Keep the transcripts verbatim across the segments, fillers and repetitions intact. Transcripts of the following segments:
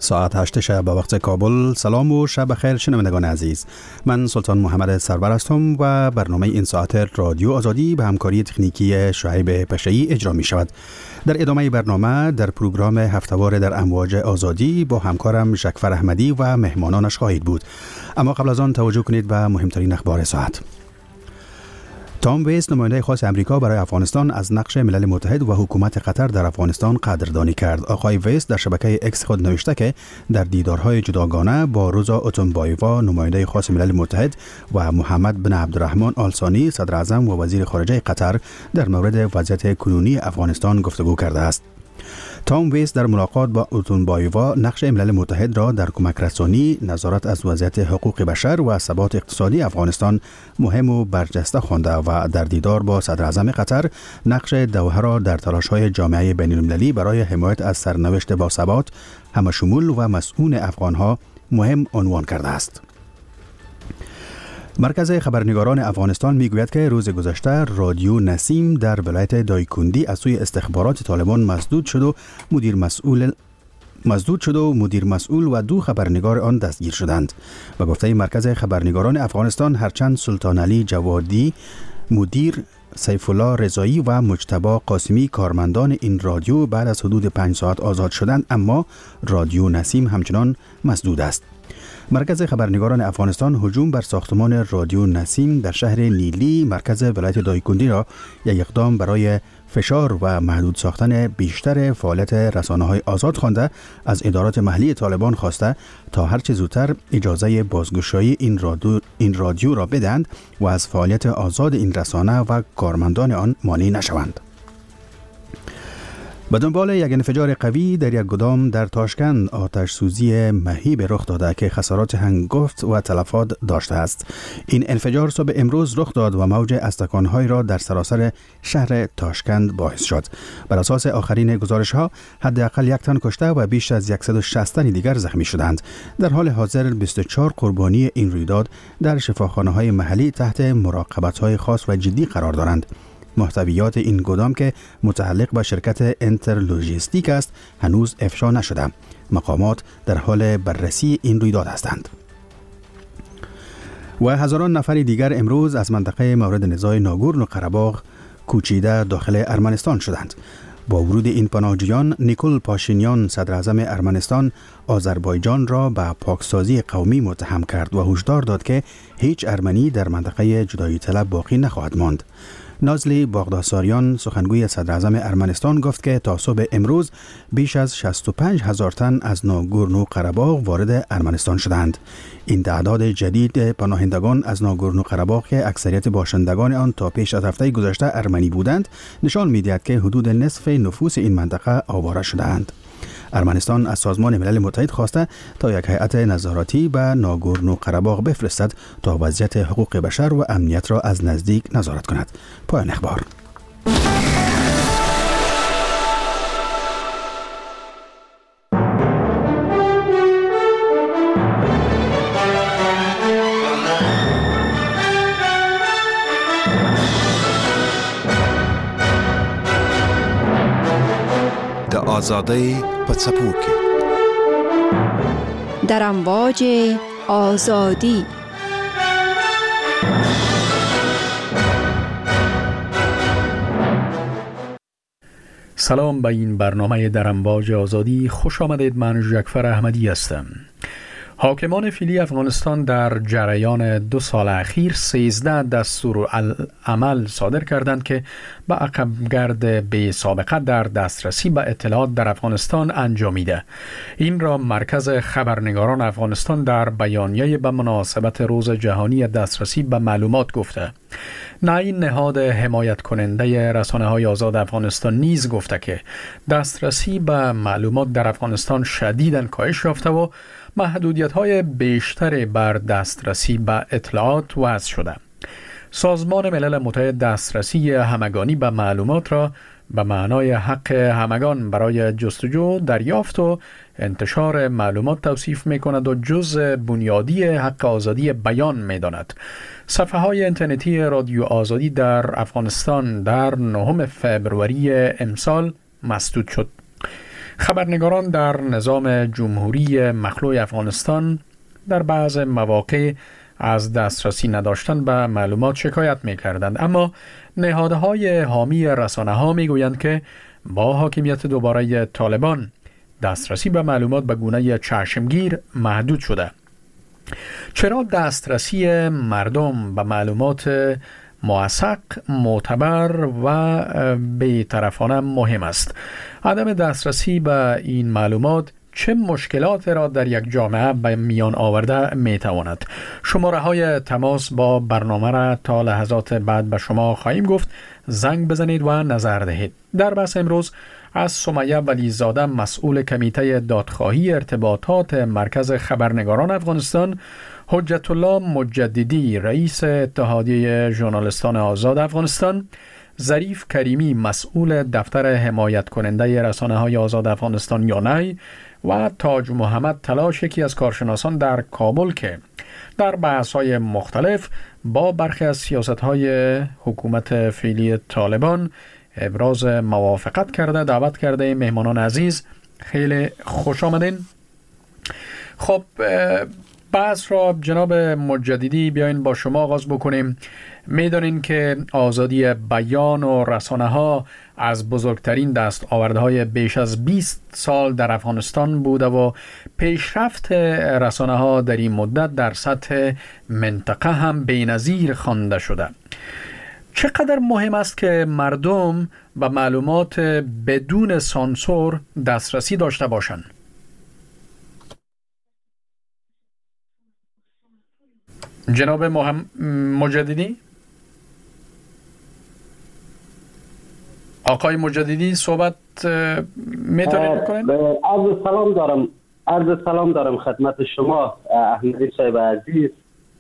ساعت هشت شب به وقت کابل. سلام و شب بخیر شنوندگان عزیز. من سلطان محمد سرور هستم و برنامه این ساعت رادیو آزادی به همکاری تکنیکی شعیب پشه‌ای اجرا می شود. در ادامه برنامه در پروگرام هفته‌وار در امواج آزادی با همکارم ژکفر احمدی و مهمانانش خواهید بود. اما قبل از آن توجه کنید به مهمترین اخبار ساعت. تام ویس، نماینده خاص امریکا برای افغانستان، از نقش ملل متحد و حکومت قطر در افغانستان قدردانی کرد. آقای ویس در شبکه اکس خود نوشته که در دیدارهای جداگانه با روزا اوتونبایووا، نماینده خاص ملل متحد، و محمد بن عبدالرحمن آل ثانی، صدر اعظم و وزیر خارجه قطر، در مورد وضعیت کنونی افغانستان گفتگو کرده است. تام ویس در ملاقات با اوتونبایووا نقش ملل متحد را در کمک رسانی، نظارت از وضعیت حقوق بشر و ثبات اقتصادی افغانستان مهم و برجسته خوانده و در دیدار با صدر اعظم قطر نقش دوحه را در تلاش‌های جامعه بین‌المللی برای حمایت از سرنوشت با ثبات، همشمول و مسئول افغان‌ها مهم عنوان کرده است. مرکز خبرنگاران افغانستان میگوید که روز گذشته رادیو نسیم در ولایت دایکندی از سوی استخبارات طالبان مسدود شد و مدیر مسئول مسدود شد و مدیر مسئول و دو خبرنگار آن دستگیر شدند. و گفته مرکز خبرنگاران افغانستان، هرچند سلطان علی جوادی مدیر، سیف الله رضایی و مجتبی قاسمی کارمندان این رادیو بعد از حدود پنج ساعت آزاد شدند، اما رادیو نسیم همچنان مسدود است. مرکز خبرنگاران افغانستان هجوم بر ساختمان رادیو نسیم در شهر نیلی، مرکز ولایت دایکندی، را یک اقدام برای فشار و محدود ساختن بیشتر فعالیت رسانه‌های آزاد خوانده، از ادارات محلی طالبان خواسته تا هرچه زودتر اجازه بازگشایی این رادیو این رادیو را بدهند و از فعالیت آزاد این رسانه و کارمندان آن مانع نشوند. به دنبال یک انفجار قوی در یک گدام در تاشکند، آتش سوزی مهیب رخ داده که خسارات هنگفت و تلفات داشته است. این انفجار صبح امروز رخ داد و موج استکان‌های را در سراسر شهر تاشکند باعث شد. بر اساس آخرین گزارش‌ها، حداقل یک تن کشته و بیش از صد و شصت تن دیگر زخمی شدند. در حال حاضر بیست و چهار قربانی این رویداد در شفاخانه‌های محلی تحت مراقبت‌های خاص و جدی قرار دارند. محتویات این گدام که متعلق به شرکت انتر لوجستیک است هنوز افشا نشده. مقامات در حال بررسی این رویداد هستند. و هزاران نفر دیگر امروز از منطقه مورد نزاع ناگورنو قره‌باغ کوچیده داخل ارمنستان شدند. با ورود این پناهجویان، نیکول پاشینیان، صدر اعظم ارمنستان، آذربایجان را به پاکسازی قومی متهم کرد و هشدار داد که هیچ ارمنی در منطقه جدایی طلب باقی نخواهد ماند. نازلی باغداساریان، سخنگوی صدر اعظم ارمنستان، گفت که تا صبح امروز بیش از شصت و پنج هزار تن از ناگورنو قره‌باغ وارد ارمنستان شدند. این تعداد جدید پناهندگان از ناگورنو قره‌باغ که اکثریت باشندگان آن تا پیش از هفته گذشته ارمنی بودند، نشان می‌دهد که حدود نصف نفوس این منطقه آواره شده‌اند. ارمنستان از سازمان ملل متحد خواسته تا یک هیئت نظارتی به ناگورنو قره‌باغ بفرستد تا وضعیت حقوق بشر و امنیت را از نزدیک نظارت کند. پایان اخبار. آزادی پڅپو کې در امواج آزادی. سلام به این برنامه در امواج آزادی، خوش آمدید. من ژکفر احمدی هستم. حاکمان فعلی افغانستان در جریان دو سال اخیر سیزده دستور عمل صادر کردند که به عقبگرد بی سابقه در دسترسی به اطلاعات در افغانستان انجامیده. این را مرکز خبرنگاران افغانستان در بیانیه به مناسبت روز جهانی دسترسی به معلومات گفته. نه این نهاد حمایت کننده رسانه‌های آزاد افغانستان نیز گفته که دسترسی به معلومات در افغانستان شدیداً کاهش یافته و محدودیت‌های بیشتری بر دسترسی به اطلاعات وضع شده. سازمان ملل متحد دسترسی همگانی به معلومات را به معنای حق همگان برای جستجو، دریافت و انتشار معلومات توصیف می کند و جزء بنیادی حق آزادی بیان می داند. صفحه های اینترنتی رادیو آزادی در افغانستان در نهم فوریه امسال مسدود شد. خبرنگاران در نظام جمهوری مخلوع افغانستان در بعض مواقع از دسترسی نداشتن به معلومات شکایت می کردند، اما نهادهای حامی رسانه ها می گویند که با حاکمیت دوباره طالبان دسترسی به معلومات به گونه چشمگیر محدود شده. چرا دسترسی مردم به معلومات موثق، معتبر و بی‌طرفانه مهم است؟ عدم دسترسی به این معلومات چه مشکلات را در یک جامعه به میان آورده می تواند؟ شماره های تماس با برنامه را تا لحظات بعد به شما خواهیم گفت. زنگ بزنید و نظر دهید. در بحث امروز از سمیه ولیزاده، مسئول کمیته دادخواهی ارتباطات مرکز خبرنگاران افغانستان، حجت الله مجددی، رئیس اتحادیه ژورنالیستان آزاد افغانستان، ظریف کریمی، مسئول دفتر حمایت کننده رسانه های آزاد افغانستان یانای، و تاج محمد تلاش، یکی از کارشناسان در کابل که در بحث های مختلف با برخی از سیاست های حکومت فعلی طالبان ابراز موافقت کرده. دعوت کرده مهمانان عزیز، خیلی خوش آمدین. خب بحث را جناب مجددی بیاین با شما آغاز بکنیم. میدانین که آزادی بیان و رسانه ها از بزرگترین دست آورده های بیش از بیست سال در افغانستان بوده و پیشرفت رسانه ها در این مدت در سطح منطقه هم بی‌نظیر خوانده شده. چقدر مهم است که مردم به معلومات بدون سانسور دسترسی داشته باشند؟ جناب محمد مجددی؟ آقای مجددی صحبت میتونید بکنید؟ عرض سلام دارم عرض سلام دارم خدمت شما احمدی صاحب عزیز،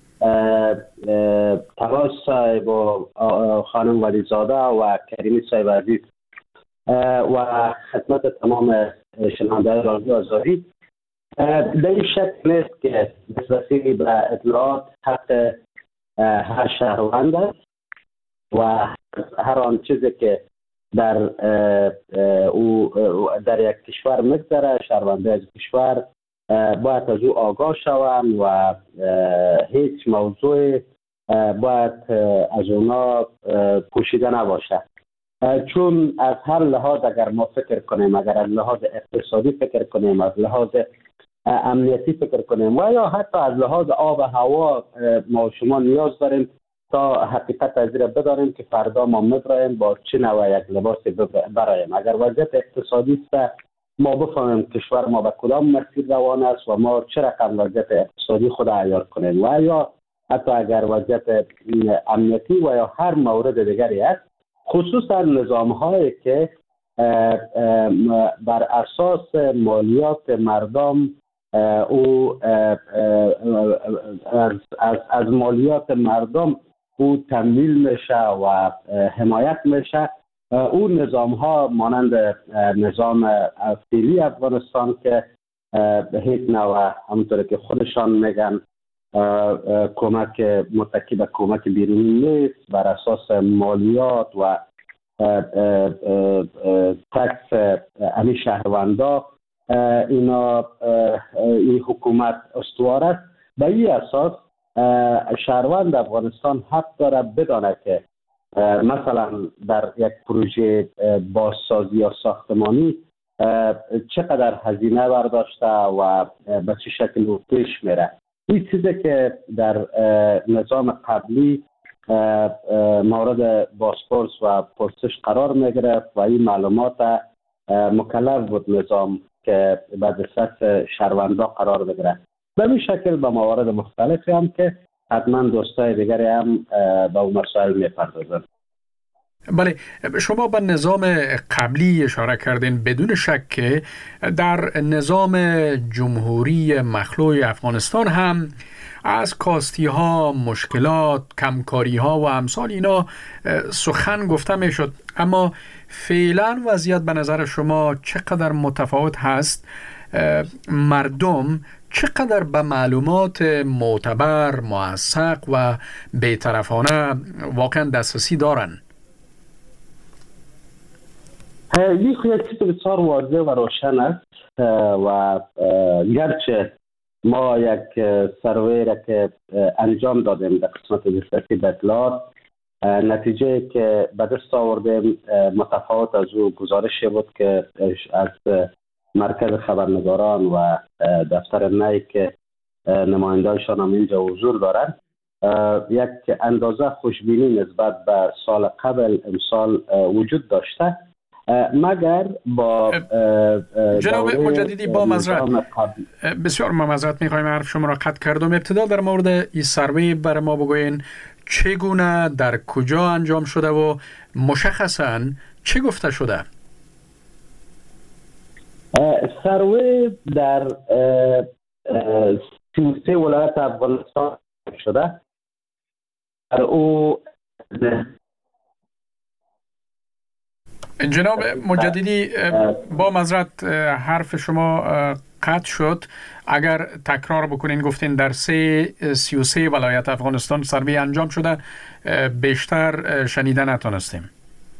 تلاش صاحب و خانم ولیزاده و کریمی صاحب عزیز و خدمت تمام شنوندگان رادیو آزادی. در این شک نیست که دسترسی به اطلاعات حق هر شهروند است و هر آن چیزی که در او در یک کشور میگذره، شهرونده از کشور باید از او آگاه شوند و هیچ موضوع باید از اونا پوشیده نباشه. چون از هر لحاظ اگر ما فکر کنیم، اگر از لحاظ اقتصادی فکر کنیم، از لحاظ امنیتی فکر کنیم و یا حتی از لحاظ آب و هوا، ما شما نیاز داریم تا حقیقت از را بداریم که فردا ما میبرایم با چه نوع یک لباس برایم. اگر وضعیت اقتصادی است ما بفهمیم کشور ما به کدام مسیر روان است و ما چه رقم وضعیت اقتصادی خود عیار کنیم و یا حتی اگر وضعیت امنیتی و یا هر مورد دیگری است، خصوصا نظام هایی که بر اساس مالیات مردم او از, از, از مالیات مردم او تمویل میشه و حمایت میشه، او نظام ها مانند نظام فعلی افغانستان که هیچ نوع همونطور که خودشان میگن کمک متکی به کمک بیرونی نیست، بر اساس مالیات و تکس امی شهروندا اینا این حکومت استوار است. به این اساس شهروند افغانستان حق داره بدانه که مثلا در یک پروژه بازسازی یا ساختمانی چقدر هزینه برداشته و به چه شکل پیش میره. این چیزی که در نظام قبلی مورد بازپرس و پرسش قرار میگرفت و این معلومات مکلف بود نظام که به دسترس شهروندا قرار بگیره. به این شکل به موارد مختلفی هم که حتما دوستای دیگری هم به اون مسائل میپردازند. بله، شما به نظام قبلی اشاره کردین. بدون شک که در نظام جمهوری مخلوع افغانستان هم از کاستی ها، مشکلات، کمکاری ها و امثال اینا سخن گفته می شد، اما فعلا وضعیت به نظر شما چقدر متفاوت هست؟ مردم چقدر به معلومات معتبر، موثق و بی‌طرفانه واقعا دسترسی دارن؟ این یک چیز بسیار واضح و روشن است و گرچه ما یک سروی را که انجام دادیم در قسمت دسترسی به اطلاعات، نتیجه که به دست آوردیم متفاوت از او گزارشی بود که از مرکز خبرنگاران و دفتر نی که نماینده‌شان هم اینجا حضور دارند، یک اندازه خوشبینی نسبت به سال قبل امسال وجود داشته، مگر با جناب مجددی با معذرت بسیار ما معذرت می‌خوایم حرف شما را قطع کردم. ابتدا در مورد این سروی بر ما بگوین چگونه در کجا انجام شده و مشخصاً چه گفته شده؟ سروی در سی و سه ولایت افغانستان شده. در او جناب مجددی با معذرت حرف شما قطع شد. اگر تکرار بکنین، گفتین در سه سی و سه ولایت افغانستان سروی انجام شده، بیشتر شنیده نتونستیم.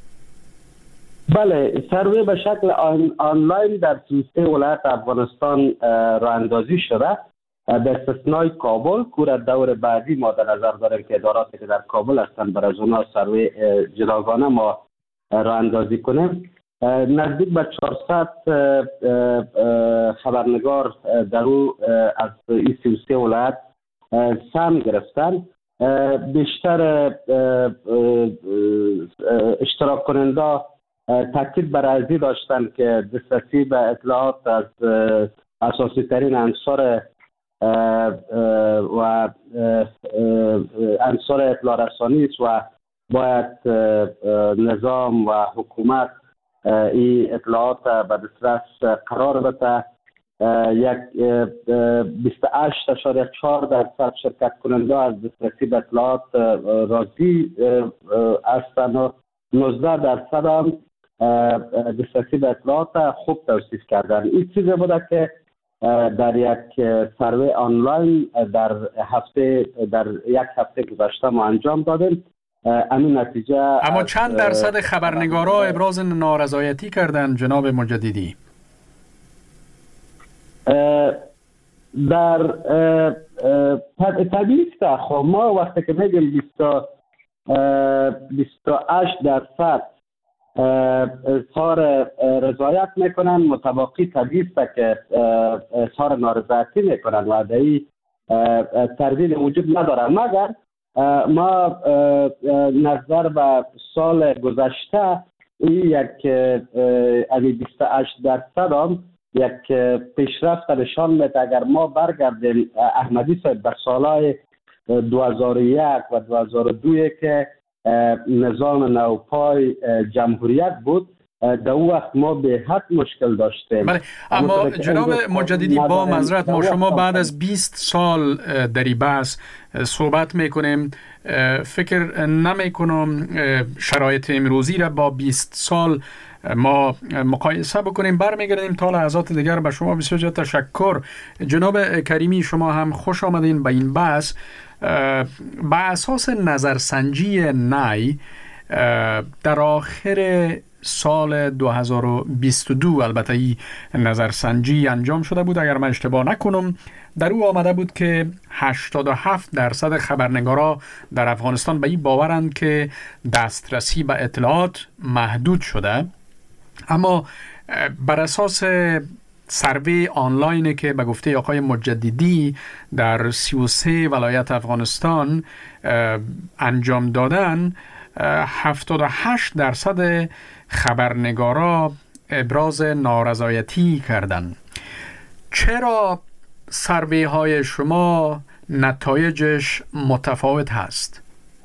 بله، سروی به شکل آن آنلاین در سی و سه ولایت افغانستان راه اندازی شده، به استثنای کابل که دور بعدی ما در نظر داریم که اداراتی که در کابل هستند برای از اونها سروی جداگانه ما راه اندازی کنیم. نزدیک به چهارصد خبرنگار در او از این سی و سه ولایت سهم گرفتن. بیشتر اشتراک کننده تاکید بر ازی داشتن که دسترسی به اطلاعات از اساسی ترین عنصر و عنصر اطلاع رسانی است و باید نظام و حکومت این اطلاعات به دسترس قرار بده. یک بیست و هشت اشاره چهار درصد شرکت کننده از دسترسی به اطلاعات راضی هستند و نوزده درصد هم دسترسی به اطلاعات خوب توصیف کردن. این چیزی بوده که در یک سروی آنلاین در هفته در یک هفته گذشته ما انجام دادیم. همین نتیجه. اما چند درصد خبرنگارا ابراز نارضایتی کردن جناب مجددی؟ در طبیعی است. خب ما وقتی که میگیم بیست و هشت درصد اظهار رضایت میکنن، متباقی طبیعی است که اظهار نارضایتی میکنن و در تردید وجود ندارن. مگر ما نظر به سال گذشته این یک بیست و هشت درصد هم یک پیشرفت نشان میده. اگر ما برگردیم احمدی صاحب به سالهای دو هزار و یک و دو هزار و دو که نظام نوپای جمهوریت بود، در اون وقت ما به حد مشکل داشتیم. بله، اما جناب مجددی با معذرت ما شما بعد از بیست سال در این بحث صحبت میکنیم، فکر نمیکنم شرایط امروزی را با بیست سال ما مقایسه بکنیم. برمیگردیم تا لحظات دیگر. به شما بسیار تشکر. جناب کریمی، شما هم خوش آمدین به این بحث. به اساس نظرسنجی نی در آخر سال دو هزار و بیست و دو، البته این نظرسنجی انجام شده بود اگر من اشتباه نکنم، در او آمده بود که هشتاد و هفت درصد خبرنگارا در افغانستان به این باورند که دسترسی به اطلاعات محدود شده. اما بر اساس سروی آنلاینی که به گفته آقای مجددی در سی و سه ولایت افغانستان انجام دادن، هفتاد و هشت درصد خبرنگارا ابراز نارضایتی کردند. چرا سروی های شما نتایجش متفاوت هست؟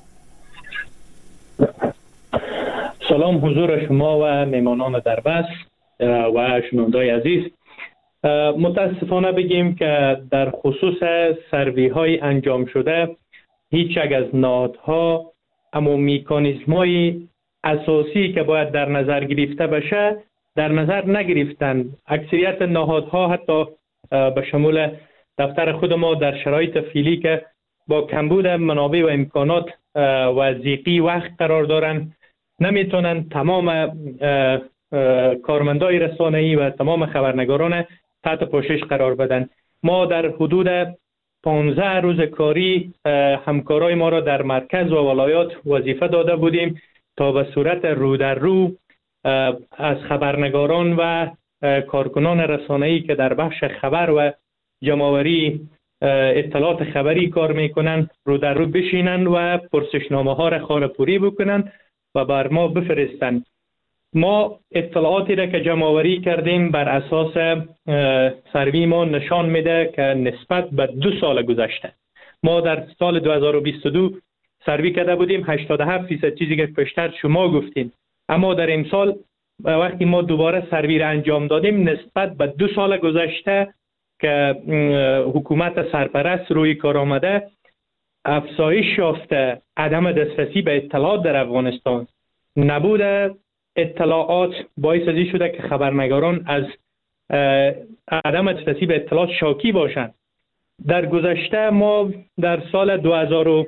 سلام حضور شما و میمانان در بس و شنوندای عزیز. متاسفانه بگیم که در خصوص سروی های انجام شده هیچ یک از نهادها اما میکانیزم های اساسی که باید در نظر گرفته بشه در نظر نگرفتن. اکثریت نهادها حتی به شمول دفتر خود ما در شرایط فعلی که با کمبود منابع و امکانات و ضیقی وقت قرار دارن، نمیتونن تمام کارمندای رسانه‌ای و تمام خبرنگاران تحت پوشش قرار بدن. ما در حدود پانزده روز کاری همکارای ما را در مرکز و ولایات وظیفه داده بودیم تا به صورت رو در رو از خبرنگاران و کارکنان رسانه‌ای که در بخش خبر و جمع‌آوری اطلاعات خبری کار میکنن رو در رو بشینن و پرسشنامه ها را خانه‌پوری بکنن و بر ما بفرستن. ما اطلاعاتی را که جمع‌آوری کردیم بر اساس سروی ما نشان میده که نسبت به دو سال گذشته، ما در سال دو هزار و بیست و دو سروی کرده بودیم هشتاد و هفت درصد، چیزی که پیشتر شما گفتین، اما در امسال وقتی ما دوباره سروی را انجام دادیم نسبت به دو سال گذشته که حکومت سرپرست روی کار آمده، افزایش یافته عدم دسترسی به اطلاعات در افغانستان، نبود اطلاعات باعث ازی شده که خبرنگاران از عدم دسترسی به اطلاعات شاکی باشند. در گذشته ما در سال دو هزار و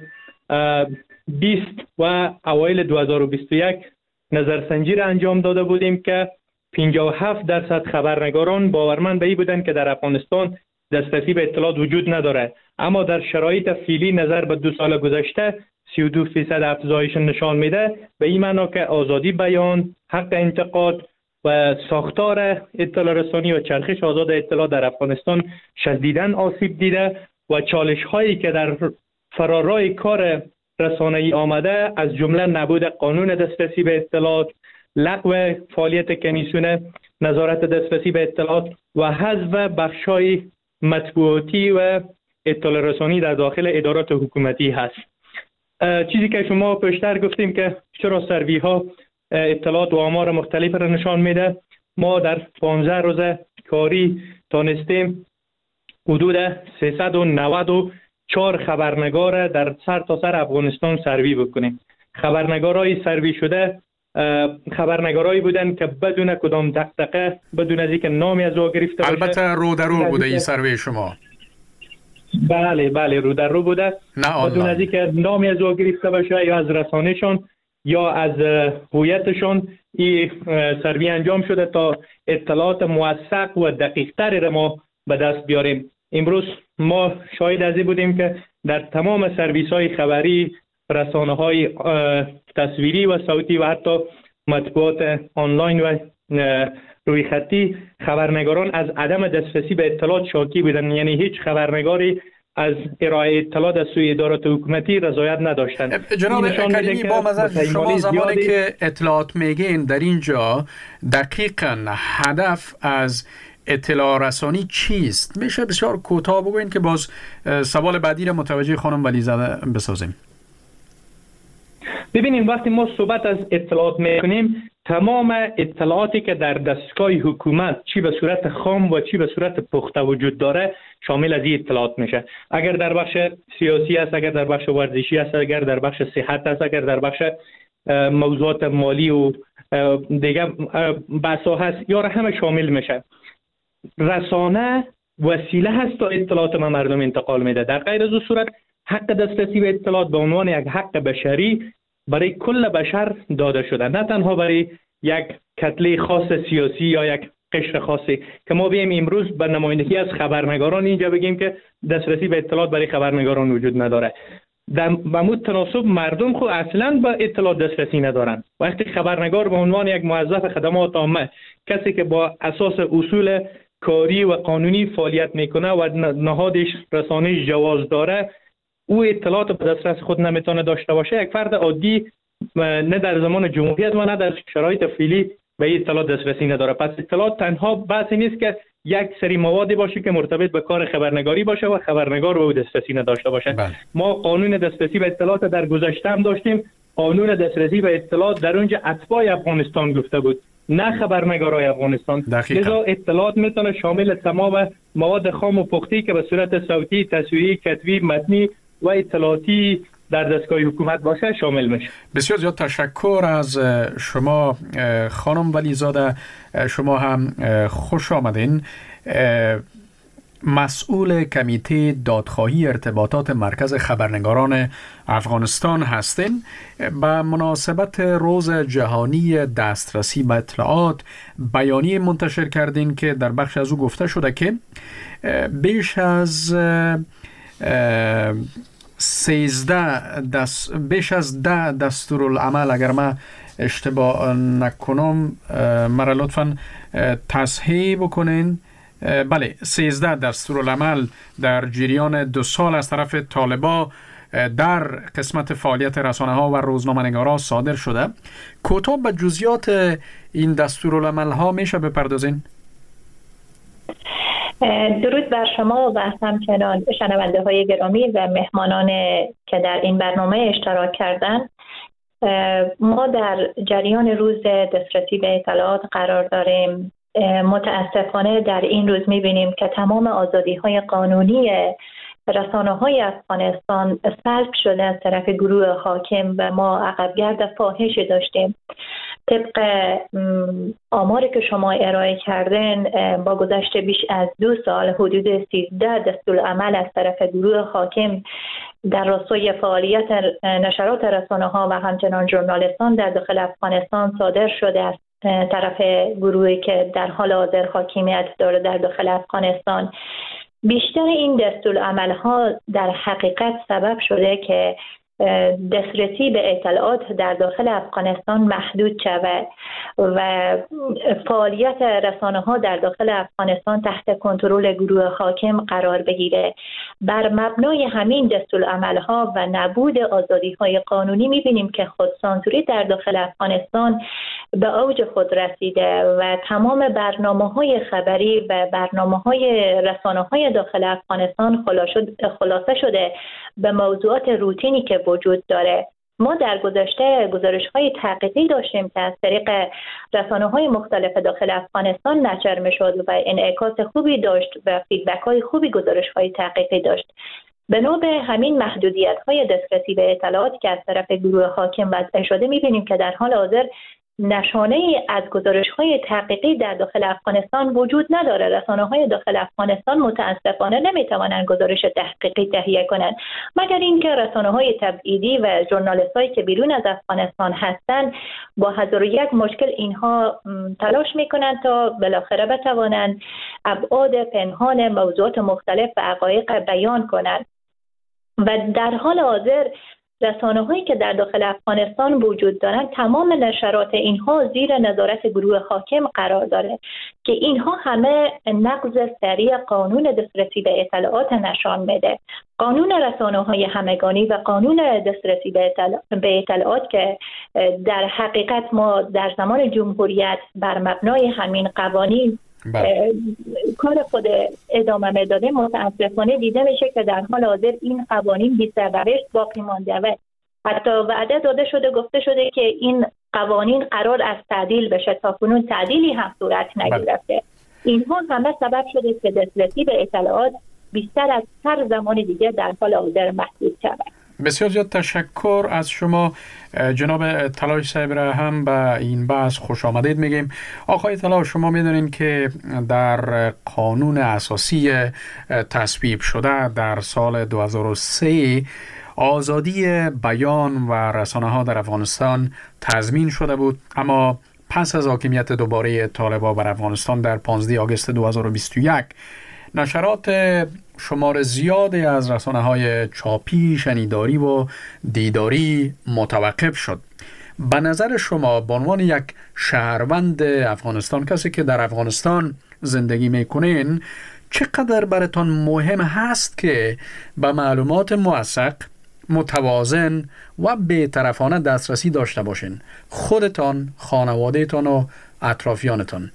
بیست و اوایل دو هزار و بیست و یک نظرسنجی را انجام داده بودیم که پنجاه و هفت درصد خبرنگاران باورمند به این بودند که در افغانستان دسترسی به اطلاعات وجود نداره، اما در شرایط فعلی نظر به دو سال گذشته سی و دو درصد افزایش نشان میده، به این معنا که آزادی بیان، حق انتقاد و ساختار اطلاع رسانی و چرخش آزاد اطلاع در افغانستان شدیداً آسیب دیده و چالش هایی که در فرارای کار رسانه‌ای آمده از جمله نبود قانون دسترسی به اطلاعات، لغو فعالیت کمیسیون نظارت دسترسی به اطلاعات و حذف بخش‌های مطبوعاتی و اطلاع رسانی در داخل ادارات حکومتی هست. چیزی که شما پیشتر گفتیم که چرا سروی ها اطلاعات و آمار مختلف را نشان میده، ما در پانزده روز کاری تانستیم حدود سیصد و نود و چهار خبرنگار در سر تا سر افغانستان سروی بکنیم. خبرنگارای سروی شده خبرنگارایی بودن که بدون کدام دغدغه، بدون از اینکه نامی از او گرفته باشه، البته رو در رو بوده این سروی شما. بله بله رو در رو بوده، نه بدون از اینکه نامی از او گرفته باشه یا از رسانه‌شان یا از هویتشان این سروی انجام شده تا اطلاعات موثق و دقیق‌تری را ما به دست بیاریم. امروز ما شاهد از این بودیم که در تمام سرویس‌های خبری، رسانه‌های تصویری و صوتی و حتی مطبوعات آنلاین و روی خطی خبرنگاران از عدم دسترسی به اطلاعات شاکی بودند، یعنی هیچ خبرنگاری از ارائه اطلاعات از سوی ادارات حکومتی رضایت نداشتند. جناب کریمی، با مزد شما زمانی که اطلاعات میگین در اینجا دقیقاً هدف از اطلاع رسانی چیست؟ میشه بسیار کوتاه بگوین که باز سوال بعدی را متوجه خانم ولیزاده بسازیم. ببینید وقتی ما صحبت از اطلاعات میکنیم، تمام اطلاعاتی که در دستگاه حکومت چی به صورت خام و چی به صورت پخته وجود داره شامل از این اطلاعات میشه. اگر در بخش سیاسی است، اگر در بخش ورزشی است، اگر در بخش صحت است، اگر در بخش موضوعات مالی و دیگه بحثا هست، یا همه شامل میشه. رسانه وسیله هست تا اطلاعات ما مردم انتقال میده. در غیر از اون صورت حق دسترسی به اطلاعات به عنوان یک حق بشری برای کل بشر داده شده، نه تنها برای یک کتله خاص سیاسی یا یک قشر خاصی که ما بیم امروز به نمایندگی از خبرنگاران اینجا بگیم که دسترسی به اطلاعات برای خبرنگاران وجود نداره. در ممود تناسب مردم خود اصلا به اطلاعات دسترسی ندارن. وقتی خبرنگار به عنوان یک موظف خدمات عامه، کسی که با اساس اصول کاری و قانونی فعالیت میکنه و نهادش رسانه جواز داره، او اطلاعات به دسترس خود نمیتونه داشته باشه، یک فرد عادی نه در زمان جمهوریت و نه در شرایط فعلی به این اطلاعات دسترسی نداره. پس اطلاعات تنها بحثی نیست که یک سری موادی باشه که مرتبط به کار خبرنگاری باشه و خبرنگار به او دسترسی نداشته باشه. بله. ما قانون دسترسی به اطلاعات در گذشته هم داشتیم. قانون دسترسی به اطلاعات در اونجا اتباع افغانستان گفته بود، نه خبرنگارای افغانستان. لذا اطلاعات میتونه شامل تمام مواد خام و پختی که به صورت صوتی، تصویری، کتبی، متنی و اطلاعاتی در دستگاه حکومت باشه شامل میشه. بسیار زیاد تشکر از شما خانم ولیزاده، شما هم خوش آمدین. مسئول کمیته دادخواهی ارتباطات مرکز خبرنگاران افغانستان هستین. به مناسبت روز جهانی دسترسی به اطلاعات بیانیه منتشر کردین که در بخش از او گفته شده که بیش از سیزده دست بیش از ده دستورالعمل، اگر من اشتباه نکنم مرا لطفاً تصحیح بکنین، بله سیزده دستورالعمل در جریان دو سال از طرف طالبا در قسمت فعالیت رسانه ها و روزنامه‌نگاران صادر شده. کوتاه به جزئیات این دستورالعمل ها میشه بپردازین؟ درود بر شما و همچنان شنونده های گرامی و مهمانان که در این برنامه اشتراک کردن. ما در جریان روز دسترسی به اطلاعات قرار داریم. متاسفانه در این روز می‌بینیم که تمام آزادی‌های قانونی رسانه‌های افغانستان سلب شده از طرف گروه حاکم و ما عقبگرد فاحشی داشتیم. طبق آماری که شما ارائه کردن، با گذشت بیش از دو سال حدود سیزده دستورالعمل از طرف گروه حاکم در راستای فعالیت نشرات رسانه‌ها و همچنان ژورنالیستان در داخل افغانستان صادر شده است طرف گروهی که در حال حاضر حاکمیت داره در داخل افغانستان. بیشتر این دستورالعمل‌ها در حقیقت سبب شده که دسترسی به اطلاعات در داخل افغانستان محدود شود و فعالیت رسانه‌ها در داخل افغانستان تحت کنترل گروه حاکم قرار بگیره. بر مبنای همین دستورالعمل‌ها و نبود آزادی‌های قانونی می‌بینیم که خودسانسوری در داخل افغانستان به اوج خود رسیده و تمام برنامه‌های خبری و برنامه‌های رسانه‌های داخل افغانستان خلاصه شده به موضوعات روتینی که وجود داره. ما در گذشته گزارش‌های تحقیقی داشتیم که از طریق رسانه‌های مختلف داخل افغانستان نشر می‌شد و انعکاس خوبی داشت و فیدبک‌های خوبی گزارش‌های تحقیقی داشت. به نوع همین محدودیت‌های دسترسی به اطلاعات که از طرف گروه حاکم وضع شده می‌بینیم که در حال حاضر نشانه ای از گزارش‌های تحقیقی در داخل افغانستان وجود نداره. رسانه‌های داخل افغانستان متأسفانه نمی‌توانند گزارش تحقیقی تهیه کنند، مگر اینکه رسانه‌های تبعیدی و ژورنالیست‌هایی که بیرون از افغانستان هستند با هزار و یک مشکل اینها تلاش می‌کنند تا بالاخره بتوانند ابعاد پنهان موضوعات مختلف و حقایق بیان کنند. و در حال حاضر رسانه‌هایی که در داخل افغانستان وجود دارند، تمام نشرات اینها زیر نظارت گروه حاکم قرار داره که اینها همه نقض سریع قانون دسترسی به اطلاعات نشان میده. قانون رسانه‌های همگانی و قانون دسترسی به اطلاعات که در حقیقت ما در زمان جمهوریت بر مبنای همین قوانین کار خود ادامه میداده، متاسفانه دیده میشه که در حال حاضر این قوانین بی سرنوشت باقی مانده و حتی وعده داده شده، گفته شده که این قوانین قرار از تعدیل بشه، تا کنون تعدیلی هم صورت نگرفته. اینها همه سبب شده که دسترسی به اطلاعات بیشتر از هر زمان دیگه در حال حاضر محدود شود. بسیار زیاد تشکر از شما جناب طلایش صاحب، را هم به این بحث خوش آمدید میگیم. آقای طلایش، شما میدونین که در قانون اساسی تصویب شده در سال دو هزار و سه آزادی بیان و رسانه ها در افغانستان تضمین شده بود، اما پس از حاکمیت دوباره طالبان بر افغانستان در پانزده آگوست دو هزار و بیست و یک نشرات شمار زیادی از رسانه‌های چاپی، شنیداری و دیداری متوقف شد. به نظر شما به عنوان یک شهروند افغانستان، کسی که در افغانستان زندگی میکنین، چقدر براتون مهم هست که به معلومات موثق، متوازن و بی‌طرفانه دسترسی داشته باشین، خودتان، خانوادهتان و اطرافیانتان؟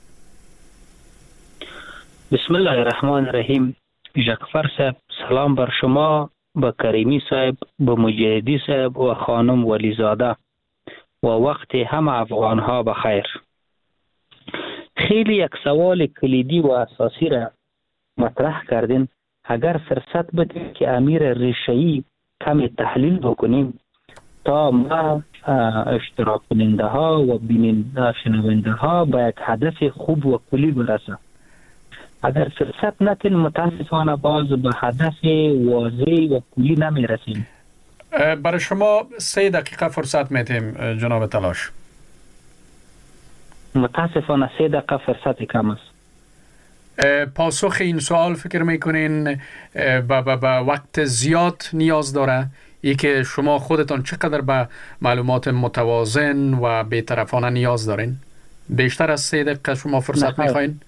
بسم الله الرحمن الرحیم. جعفر صاحب، سلام بر شما، با کریمی صاحب، با مجاهدی صاحب و خانم ولیزاده و وقت همه افغان ها بخیر. خیلی یک سوال کلیدی و اساسی را مطرح کردین. اگر فرصت بدید که امیر ریشه‌ای کمی تحلیل بکنیم تا ما اشتراک کننده ها و بیننده شنونده ها با یک هدف خوب و کلی برسه. اگر فرصت نتین متاسفانه باز به هدف واضح و کلی نمی رسیم. برای شما سه دقیقه فرصت میتیم جناب تلاش. متاسفانه سه دقیقه فرصت کم است. پاسخ این سوال فکر میکنین با, با, با وقت زیاد نیاز داره؟ ای که شما خودتان چقدر به معلومات متوازن و بی‌طرفانه نیاز دارین؟ بیشتر از سه دقیقه شما فرصت میخواین؟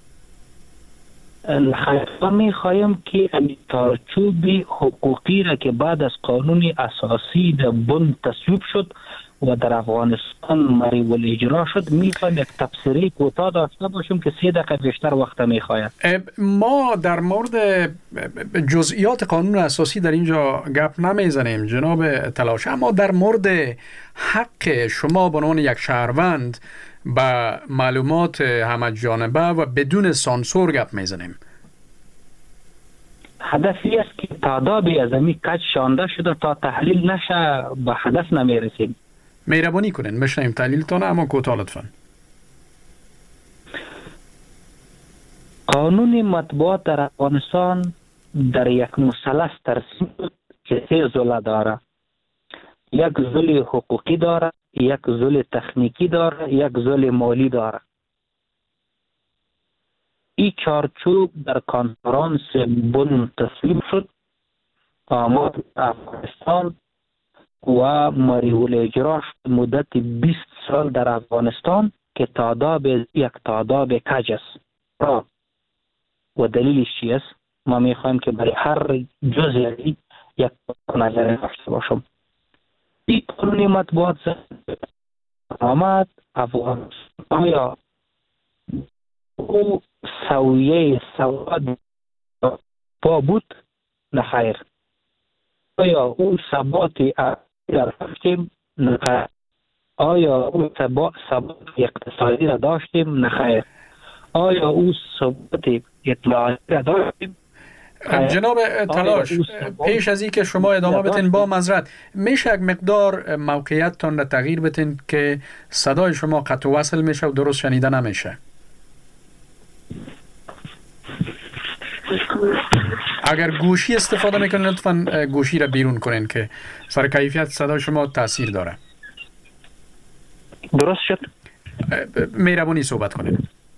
ما میخوایم که چارچوب حقوقی را که بعد از قانون اساسی در بن تصویب شد و در افغانستان مری الاجرا شد، میخوایم یک تفسیری کوتاه داشته باشیم که سه دقیقه بیشتر وقت میخواید. ما در مورد جزئیات قانون اساسی در اینجا گپ نمیزنیم جناب تلاش، اما در مورد حق شما به عنوان یک شهروند با معلومات همه جانبه و بدون سانسور گپ میزنیم. هدفی است که تعدادی از امی کج شانده شده تا تحلیل نشه به هدف نمیرسیم. مهربانی کنین بشنیم تحلیلتان، اما کوتاه لطفاً. قانون مطبوعات در افغانستان در یک مثلث ترسیم که سه ضلع داره. یک ضلع حقوقی داره، یک ضلع تکنیکی داره، یک ضلع مالی داره. این چارچوب در کنفرانس بن تصویب شد. آماد افغانستان و مری الاجرا شد مدت بیست سال در افغانستان که تعداد یک تعداد کج است. و دلیلش چی است؟ ما میخوایم که برای هر جزئی یک نظر داشته باشم. این قانون مطبوعات آمد افغانستان آیا او سویه سواد پا بود؟ نخیر. آیا او ثباتی در داشتیم؟ نخیر. آیا او ثبات اقتصادی را داشتیم؟ نخیر. آیا او ثبات اطلاعاتی را داشتیم؟ جناب تلاش، پیش از این که شما ادامه بتین با معذرت میشه یک مقدار موقعیتتان را تغییر بتین که صدای شما قطع و وصل میشه و درست شنیده نمیشه. اگر گوشی استفاده میکنین لطفاً گوشی را بیرون کنین که سر کیفیت صدای شما تاثیر داره. درست شد؟ مهربانی صحبت کنین.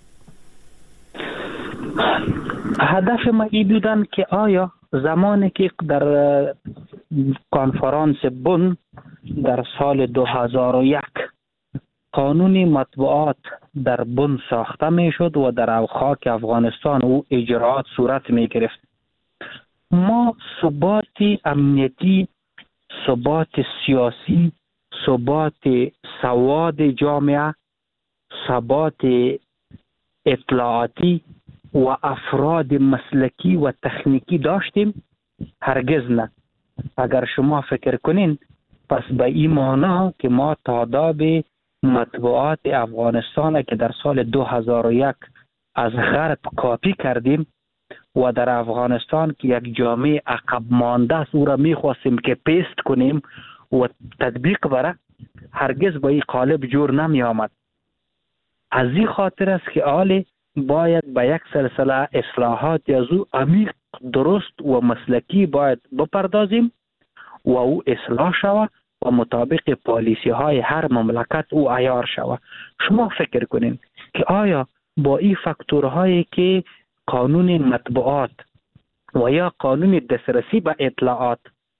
هدف ما این بودن که آیا زمانی که در کنفرانس بن در سال دو هزار و یک قانون مطبوعات در بن ساخته می شد و در خاک افغانستان او اجراعات صورت می گرفت، ما ثبات امنیتی، ثبات سیاسی، ثبات سواد جامعه، ثبات اطلاعاتی و افراد مسلکی و تکنیکی داشتیم؟ هرگز نه. اگر شما فکر کنین پس به این معنا که ما تعداد مطبوعات افغانستان که در سال دو هزار و یک از غرب کاپی کردیم و در افغانستان که یک جامعه عقب مانده است او را میخواستیم که پیست کنیم و تطبیق بره، هرگز به این قالب جور نمی آمد. از این خاطر است که آل باید به یک سلسله اصلاحات از او عمیق، درست و مسلکی باید بپردازیم و او اصلاح شود و مطابق پالیسی های هر مملکت او عیار شود. شما فکر کنین که آیا با این فاکتورهایی که قانون مطبوعات و یا قانون دسترسی به اطلاعات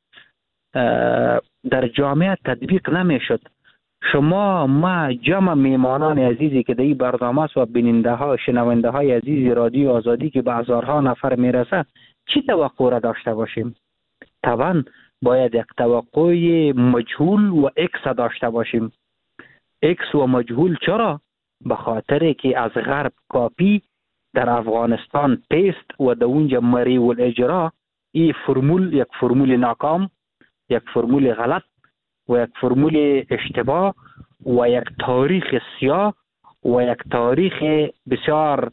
در جامعه تطبیق نمی شد، شما ما جمع میمانان عزیزی که در این برنامه است و بیننده ها شنونده های عزیزی رادیو آزادی که به هزارها نفر میرسه چی توقع را داشته باشیم؟ طبعا باید یک توقع مجهول و اکس داشته باشیم. اکس و مجهول چرا؟ به خاطر که از غرب کاپی در افغانستان پیست و در اونجا مری الاجرا این فرمول یک فرمول ناکام، یک فرمول غلط و یک فرمول اشتباه و یک تاریخ سیاه و یک تاریخ بسیار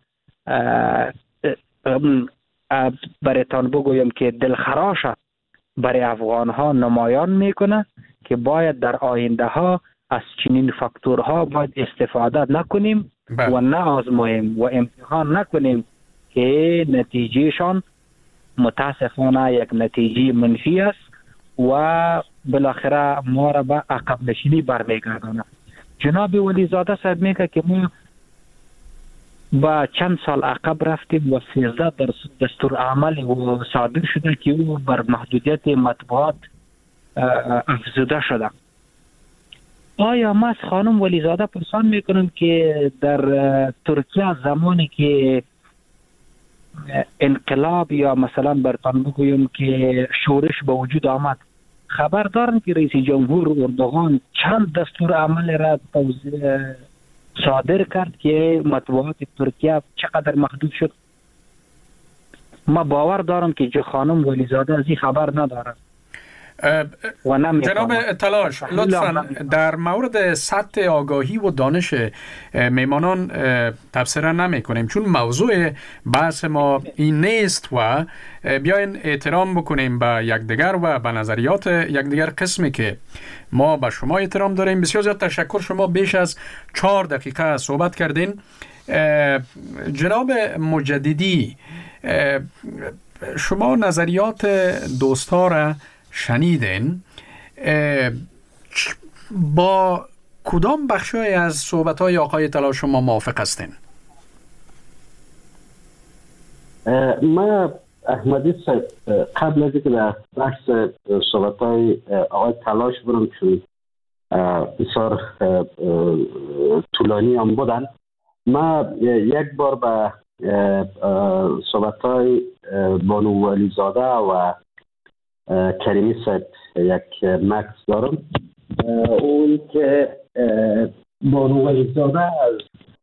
برایتان بگویم که دلخراش برای افغان ها نمایان میکنه که باید در آینده ها از چنین فاکتورها باید استفاده نکنیم و نه آزماییم و امتحان نکنیم که نتیجهشان متاسفانه یک نتیجه منفی است و بالاخره ما را به عقب نشینی برمیگرداند. جناب ولیزاده صاحب میگه که ما با چند سال عقب رفتیم و سیزده در دستور عمل و صادر شده که او بر محدودیت مطبوعات افزوده شده. آیا ما از خانم ولیزاده پرسان میکنم که در ترکیه زمانی که انقلاب یا مثلا برتان بگویم که شورش به وجود آمد، خبر دارن که رئیس جمهور اردوغان چند دستور عمل را صادر کرد که مطبوعات ترکیه چقدر محدود شد؟ ما باور دارم که خانم ولیزاده از این خبر ندارد. جناب تلاش، لطفا در مورد سطح آگاهی و دانش میمانان تبصره نمی کنیم، چون موضوع بحث ما این نیست و بیاین احترام بکنیم به یکدیگر و به نظریات یکدیگر، قسمی که ما به شما احترام داریم. بسیار زیاد تشکر، شما بیش از چهار دقیقه صحبت کردین. جناب مجددی، شما نظریات دوستا را شنیدین، با کدام بخشای از صحبت‌های آقای تلاش شما موافق هستین؟ ما احمدی صاحب قبل از اینکه در بحث صحبت‌های آقای تلاش برم، چون بسیار طولانی هم بودن، ما یک بار به صحبت‌های بانو ولیزاده و کریمی صاحب یک مکس دارم. اون که بانو ولیزاده از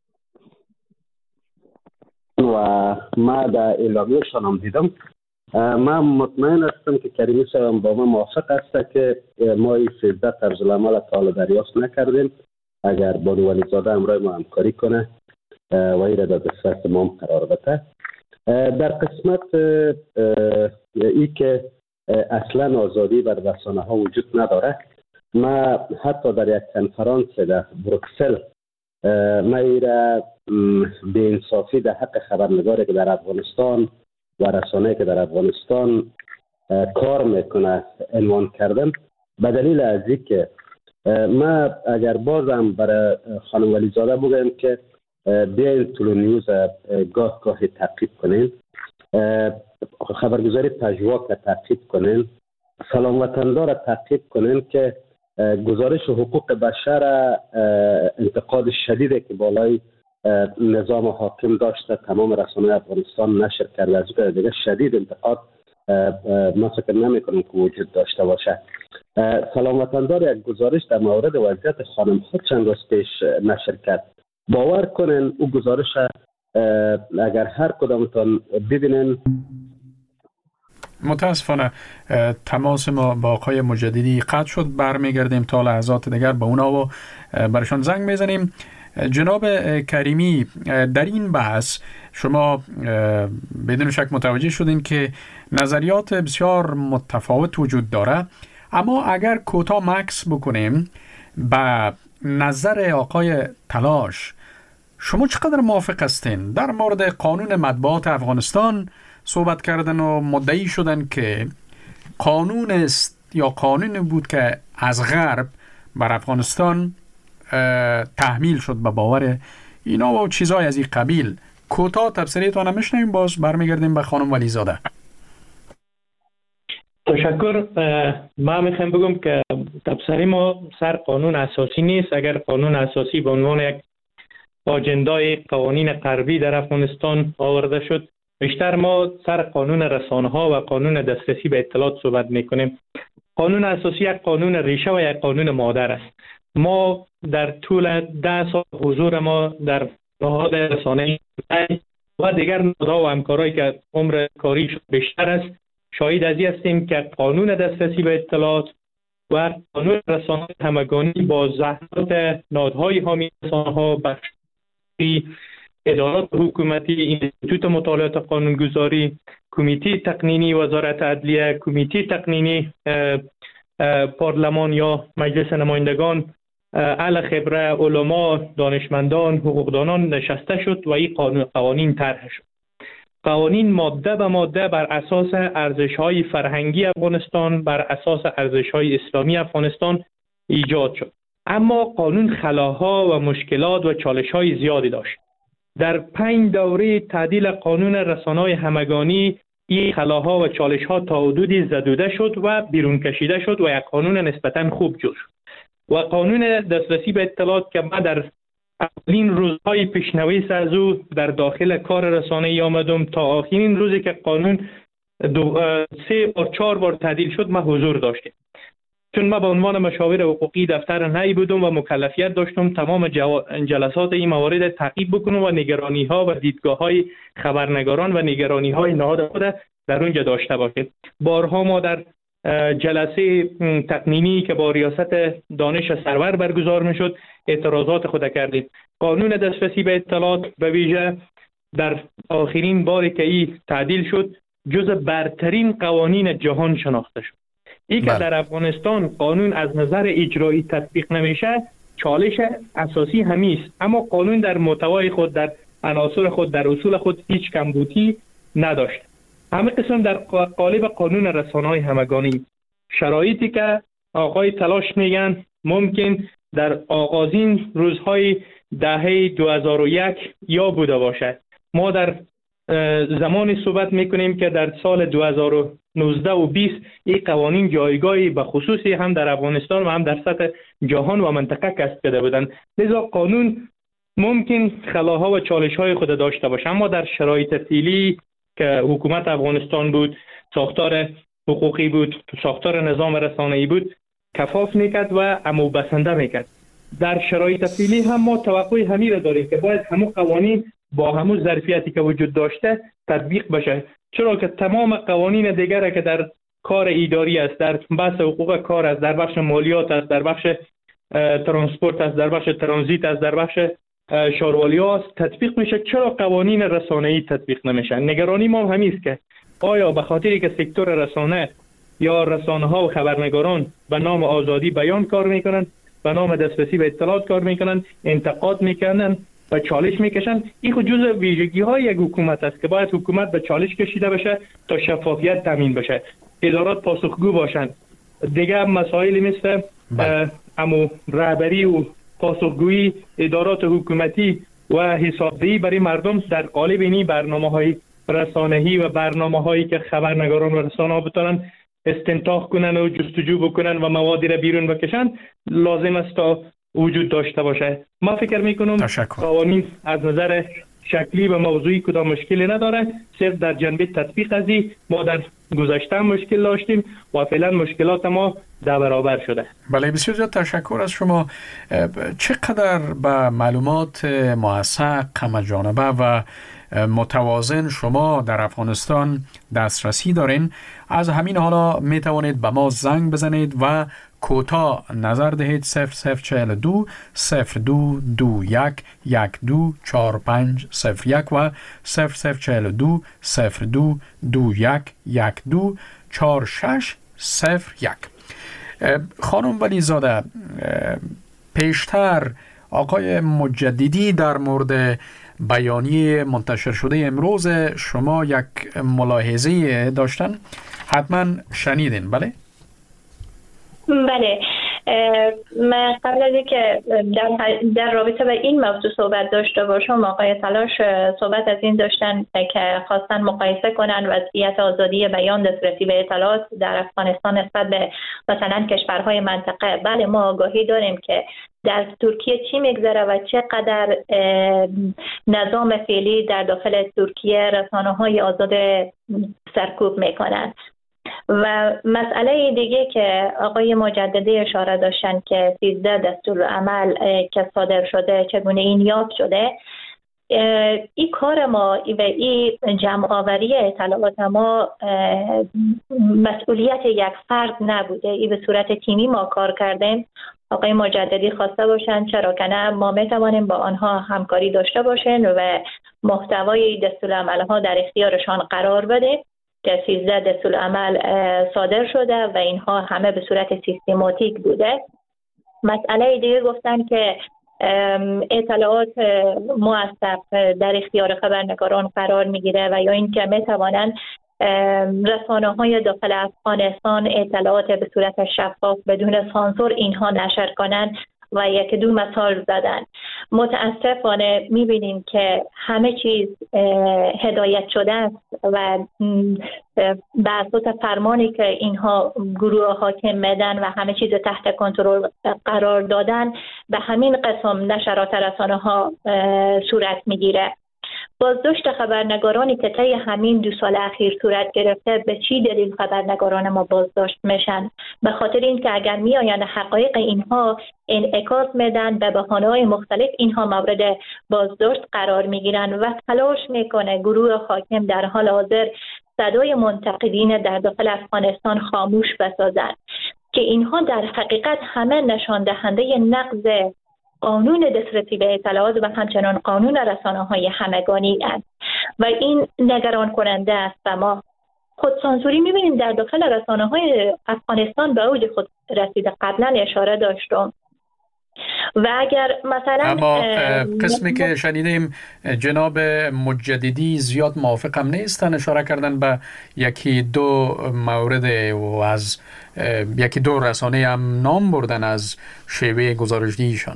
و ما در اعلامیه‌شان هم دیدم، من مطمئن هستم که کریمی صاحب با ما موافق است که ما این سیزده طرز العمل تا حالا دریافت نکردیم. اگر بانو ولیزاده همراه ما همکاری کنه و این را در دسترس ما هم قرار بده. در قسمت ای که اصلا آزادی بر رسانه ها وجود نداره، ما حتی در یک کنفرانس در بروکسل ما ایره به انصافی در حق خبرنگاری که در افغانستان و رسانه‌ای که در افغانستان کار میکنه عنوان کردم، به دلیل از اینکه ما اگر بازم برای خانم ولیزاده بگم که بیاین طلوع نیوز گاه گاهی تعقیب کنین، خبرگزاری پژواک را تعقیب کنین، سلام وطندار را تعقیب کنین که گزارش حقوق بشر انتقاد شدیدی که بالای نظام حاکم داشته تمام رسانه‌های افغانستان نشر کرده، از اون دیگه شدید انتقاد ما فکر نمی کنم که وجود داشته باشه. سلام وطندار یک گزارش در مورد وضعیت خانم ها چند روز پیش نشر کرد. باور کنین او گزارش اگر هر کدامتان ببینن. متاسفانه تماس ما با آقای مجددی قطع شد، برمیگردیم تا لحظات دیگر با اونا و برشان زنگ میزنیم. جناب کریمی، در این بحث شما بدون شک متوجه شدین که نظریات بسیار متفاوت وجود داره، اما اگر کوتاه مکس بکنیم با نظر آقای تلاش، شما چقدر موافق هستین؟ در مورد قانون مطبوعات افغانستان صحبت کردن و مدعی شدن که قانون است یا قانون بود که از غرب بر افغانستان تحمیل شد به باور اینا و چیزای از این قبیل. کوتاه تبصره‌تان هم میشنویم، باز برمیگردیم به خانم ولیزاده. تشکر. ما میخوایم بگم که تبصره ما سر قانون اساسی نیست. اگر قانون اساسی به عنوان یک آجندای قوانین غربی در افغانستان آورده شد، بیشتر ما سر قانون رسانه ها و قانون دسترسی به اطلاعات صحبت میکنیم. قانون اساسی یک قانون ریشه و یک قانون مادر است. ما در طول ده سال حضور ما در نهاد رسانه‌ای و دیگر نهادها و همکارایی که عمر کاری بیشتر است، شاهد از این هستیم که قانون دسترسی به اطلاعات و قانون رسانه همگانی با زحمات نهادهای حامی رسانه‌ها، بخشی ادارات حکومتی، انستیتوت مطالعات قانونگذاری، کمیته تقنینی وزارت عدلیه، کمیته تقنینی پارلمان یا مجلس نمایندگان، اهل خبره، علما، دانشمندان، حقوقدانان نشسته شد و این قانون قوانین طرح شد. قوانین ماده به ماده بر اساس ارزش‌های فرهنگی افغانستان، بر اساس ارزش‌های اسلامی افغانستان ایجاد شد. اما قانون خلاها و مشکلات و چالش‌های زیادی داشت. در پنج دوره تعدیل قانون رسانه‌های همگانی این خلاها و چالش‌ها تا حدودی زدوده شد و بیرون کشیده شد و یک قانون نسبتاً خوب جور شد. و قانون دسترسی به اطلاعات که ما در اولین روزهای پیشنویس از او در داخل کار رسانه‌ای آمدم تا آخرین روزی که قانون دو سه بار چهار بار تعدیل شد ما حضور داشتیم. چون ما به عنوان مشاور حقوقی دفتر نهایی بودم و مکلفیت داشتم تمام جلسات این موارد تعقیب بکنم و نگرانی‌ها و دیدگاه‌های خبرنگاران و نگرانی‌های نهاد خود در اونجا داشته باشیم. بارها ما در جلسه تقنینی که با ریاست دانش سرور برگزار میشد اعتراضات خود کردیم. قانون دسترسی به اطلاعات به ویژه در آخرین باری که این تعدیل شد جز برترین قوانین جهان شناخته شد. این که در افغانستان قانون از نظر اجرایی تطبیق نمیشه چالش اساسی همیست، اما قانون در محتوای خود، در عناصر خود، در اصول خود هیچ کمبودی نداشت. همه قسم در قالب قانون رسانه‌های همگانی شرایطی که آقای تلاش میگن ممکن در آغازین روزهای دهه دو هزار و یک یا بوده باشد. ما در زمانی صحبت میکنیم که در سال دو هزار و نوزده و بیست این قوانین جایگاهی به خصوصی هم در افغانستان و هم در سطح جهان و منطقه کسب کرده بودند. لذا قانون ممکن خلاها و چالش‌های خود داشته باشه، اما در شرایط فعلی که حکومت افغانستان بود، ساختار حقوقی بود، ساختار نظام رسانه‌ای بود، کفاف میکرد و عمو بسنده میکرد. در شرایط فعلی هم ما توقع همین را داریم که باید همون قوانین با همون ظرفیتی که وجود داشته تطبیق بشه، چرا که تمام قوانین دیگر که در کار اداری است، در بحث حقوق کار است، در بخش مالیات است، در بخش ترانسپورت است، در بخش ترانزیت است، در بخش شاروالی است تطبیق میشه، چرا قوانین رسانه‌ای تطبیق نمیشه؟ نگرانی ما همین است که آیا به خاطری که سکتور رسانه یا رسانه‌ها و خبرنگاران به نام آزادی بیان کار میکنن، به نام دسترسی به اطلاعات کار میکنن، انتقاد میکنن و چالش میکشن، این خود جزء ویژگی‌های یک حکومت است که باید حکومت به چالش کشیده بشه تا شفافیت تامین بشه، ادارات پاسخگو باشند. دیگه مسائلی مثل امو رهبری و پاسخگویی ادارات حکومتی و حسابدهی برای مردم در قالب این برنامه‌های رسانه‌ای و برنامه‌هایی که خبرنگاران و رسانه‌ها بتونن استنتاج کنن و جستجو بکنن و موادی را بیرون بکشن لازم است تا وجود داشته باشه. ما فکر میکنم قوانین از نظر شکلی و موضوعی کدام مشکلی نداره، صرف در جنبه تطبیق ازی ما در گذشته مشکل داشتیم و فعلا مشکلات ما در برابر شده. بله، بسیار زیاد تشکر از شما. چقدر به معلومات موثق، همه‌جانبه و متوازن شما در افغانستان دسترسی دارین؟ از همین حالا می توانید به ما زنگ بزنید و کوتاه نظر دهید. صفر صفر چهل و دو صفر دو دو یک یک دو چهار پنج صفر یک و صفر صفر چهل و دو صفر دو دو یک یک دو چهار شش صفر یک. خانم ولی زاده، پیشتر آقای مجددی در مورد بیانیه منتشر شده امروز شما یک ملاحظه داشتن، حتما شنیدین؟ بله بله، من قبل از اینکه در, در رابطه با این موضوع صحبت داشته باشم، آقای تلاش صحبت از این داشتن که خواستن مقایسه کنن وضعیت آزادی بیان دسترسی به اطلاعات در افغانستان نسبت به مثلا کشورهای منطقه. بله، ما آگاهی داریم که در ترکیه چی میگذره و چقدر نظام فعلی در داخل ترکیه رسانه‌های آزاد سرکوب میکنن. و مسئله دیگه که آقای مجددی اشاره داشتن که سیزده دستورالعمل که صادر شده چگونه این یاد شده، این کار ما و این جمع آوری اطلاعات ما مسئولیت یک فرد نبوده، این به صورت تیمی ما کار کردیم. آقای مجددی خواسته باشن چرا که نه ما میتوانیم با آنها همکاری داشته باشیم و محتوای دستورالعمل ها در اختیارشان قرار بدیم که سیزده دستورالعمل صادر شده و اینها همه به صورت سیستماتیک بوده. مسئله دیگه گفتن که اطلاعات موثق در اختیار خبرنگاران قرار میگیره و یا اینکه میتوانند رسانه‌های داخل افغانستان اطلاعات به صورت شفاف بدون سانسور اینها نشر کنند و یک دو مثال زدن. متاسفانه میبینیم که همه چیز هدایت شده است و به اساس فرمانی که اینها گروه حاکم میدن و همه چیز تحت کنترل قرار دادن به همین قسم نشرات رسانه ها صورت میگیره. بازداشت خبرنگارانی که طی همین دو سال اخیر صورت گرفته، به چی دلیل خبرنگاران ما بازداشت میشن؟ به خاطر اینکه اگر میآیند حقایق اینها انعکاس میدن به بهانه‌های مختلف، اینها مورد بازداشت قرار میگیرن و تلاش میکنه گروه حاکم در حال حاضر صدای منتقدین در داخل افغانستان خاموش بسازند که اینها در حقیقت همه نشان دهنده نقض قانون دسترسی به اطلاعات و همچنان قانون رسانه‌های همگانی است و این نگران کننده است. و ما خودسانسوری می‌بینیم در داخل رسانه‌های افغانستان به اوج خود رسیده. قبلا اشاره داشتم و اگر مثلا اما قسمی که شنیدیم جناب مجددی زیاد موافقم نیستن، اشاره کردن به یکی دو مورد و از یکی دو رسانه هم نام بردن از شیوه گزارش‌دهیشان.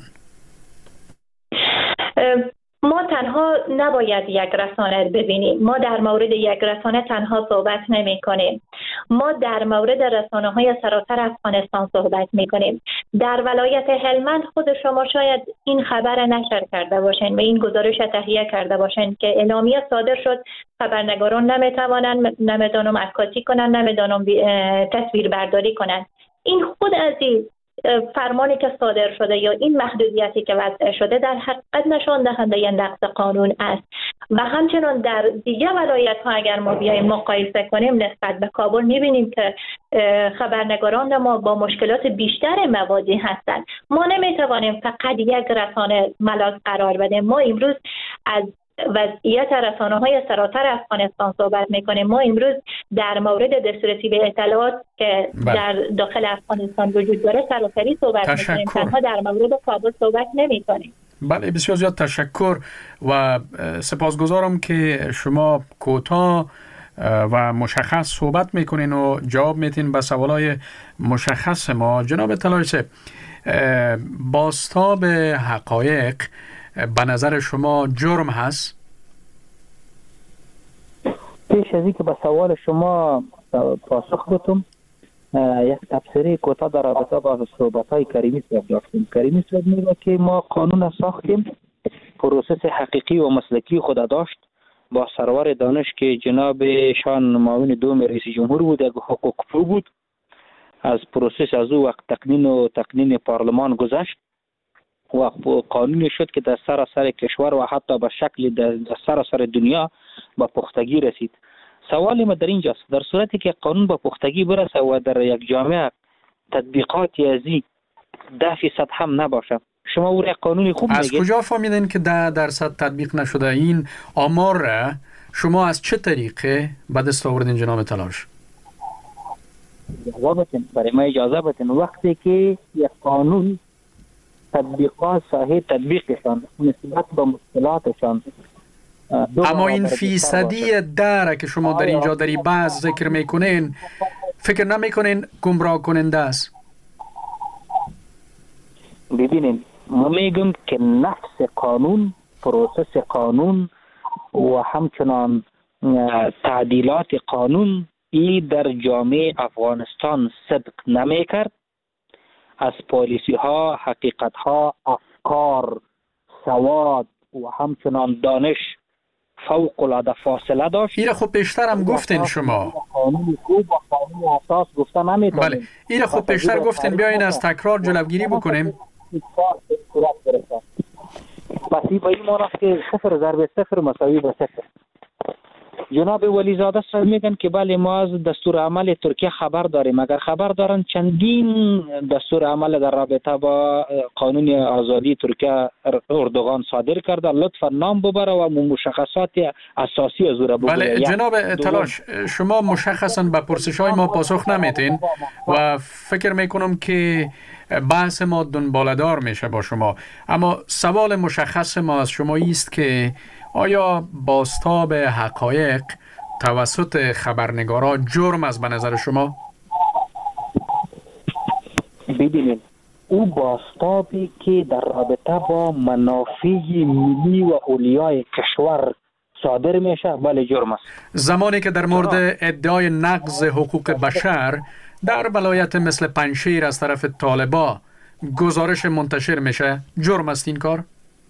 ما تنها نباید یک رسانه ببینیم. ما در مورد یک رسانه تنها صحبت نمی کنیم. ما در مورد رسانه های سراسر افغانستان صحبت می کنیم. در ولایت هلمند خود شما شاید این خبر نشر کرده باشین و این گزارش تهیه کرده باشین که اعلامیه صادر شد خبرنگاران نمیتوانند نمیدانم عکاسی کنند، نمیدانم تصویر برداری کنند. این خود عزیز فرمانی که صادر شده یا این محدودیتی که وضع شده در حقیقت نشان دهنده نقض قانون است و همچنان در دیگه ولایت ها اگر ما بیاییم مقایسه کنیم نسبت به کابل میبینیم که خبرنگاران ما با مشکلات بیشتر مواجه هستند. ما نمیتوانیم فقط یک رسانه ملاک قرار بدیم. ما امروز از وضعیت رسانه‌های سراسر افغانستان صحبت می‌کنیم. ما امروز در مورد دسترسی به اطلاعات که بله. در داخل افغانستان وجود داره سراسری صحبت می‌کنیم. تنها در مورد کابل صحبت نمی‌کنیم. بله، بسیار زیاد تشکر و سپاسگزارم که شما کوتاه و مشخص صحبت می‌کنین و جواب میدین به سوالای مشخص ما. جناب طلایچی، بازتاب حقایق به نظر شما جرم هست؟ پیش از اینکه به سوال شما پاسخ بدم، یک تبصره کوتاه در رابطه با صحبت‌های کریمی صاحب داشتیم. کریمی صاحب میگه که ما قانون ساختیم، پروسس حقیقی و مسلکی خود داشت با سرور دانش که جناب شان معاون دوم رئیس جمهور بود، یک حقوق پرو بود. از پروسس از او وقت تقنین و تقنین پارلمان گذشت و قانونی شد که در سراسر کشور و حتی به شکل در سراسر دنیا با پختگی رسید. سوال ما در اینجاست، در صورتی که قانون با پختگی برسه و در یک جامعه تطبیقاتی ازی ده فیصد هم نباشه، شما او را قانونی خوب از میگید؟ کجا فهمیدین که ده درصد تطبیق نشده؟ این آمار را شما از چه طریقه به دست آوردین جناب تلاش؟ جوابتون برای ما اجازه بدین. وقتی که یک قانون تطبیقات صحیح تطبیقشان نسبت به مشکلاتشان، اما این فیصدی دره که شما در اینجا در این بحث ذکر میکنین، فکر نمیکنین گمراه کننده است؟ ببینین، ما میگم که نفس قانون، پروسس قانون و همچنان تعدیلات قانون ای در جامعه افغانستان صدق نمیکرد. از پالیسی ها، حقیقت ها، افکار، سواد و همچنان دانش فوق العاده فاصله داشت. ایره خب پیشتر هم گفتین شما. قانون خوب و قانون اساس گفته نمیتونیم. بله، ایره خب پیشتر گفتین بیاین از تکرار جلوگیری بکنیم. پس این به این معنی است که صفر ضرب صفر مساوی به صفر. جناب ولیزاده صاحب میگن که بله ما از دستور عمل ترکیه خبر داریم. اگر خبر دارن چندین دستور عمل در رابطه با قانون آزادی ترکیه اردوغان صادر کرده، لطفا نام ببره و مشخصات اساسی از او را بگوید. بله جناب تلاش، شما مشخصا به پرسش‌های ما پاسخ نمیدین و فکر میکنم که بحث ما دنباله‌دار میشه با شما. اما سوال مشخص ما از شما است که آیا بازتاب حقایق توسط خبرنگارا جرم است به نظر شما؟ ببینید، او بازتابی که در رابطه با منافع ملی و اولیای کشور صادر میشه بله جرم است. زمانی که در مورد ادعای نقض حقوق بشر در ولایت مثل پنجشیر از طرف طالبا گزارش منتشر میشه، جرم است این کار؟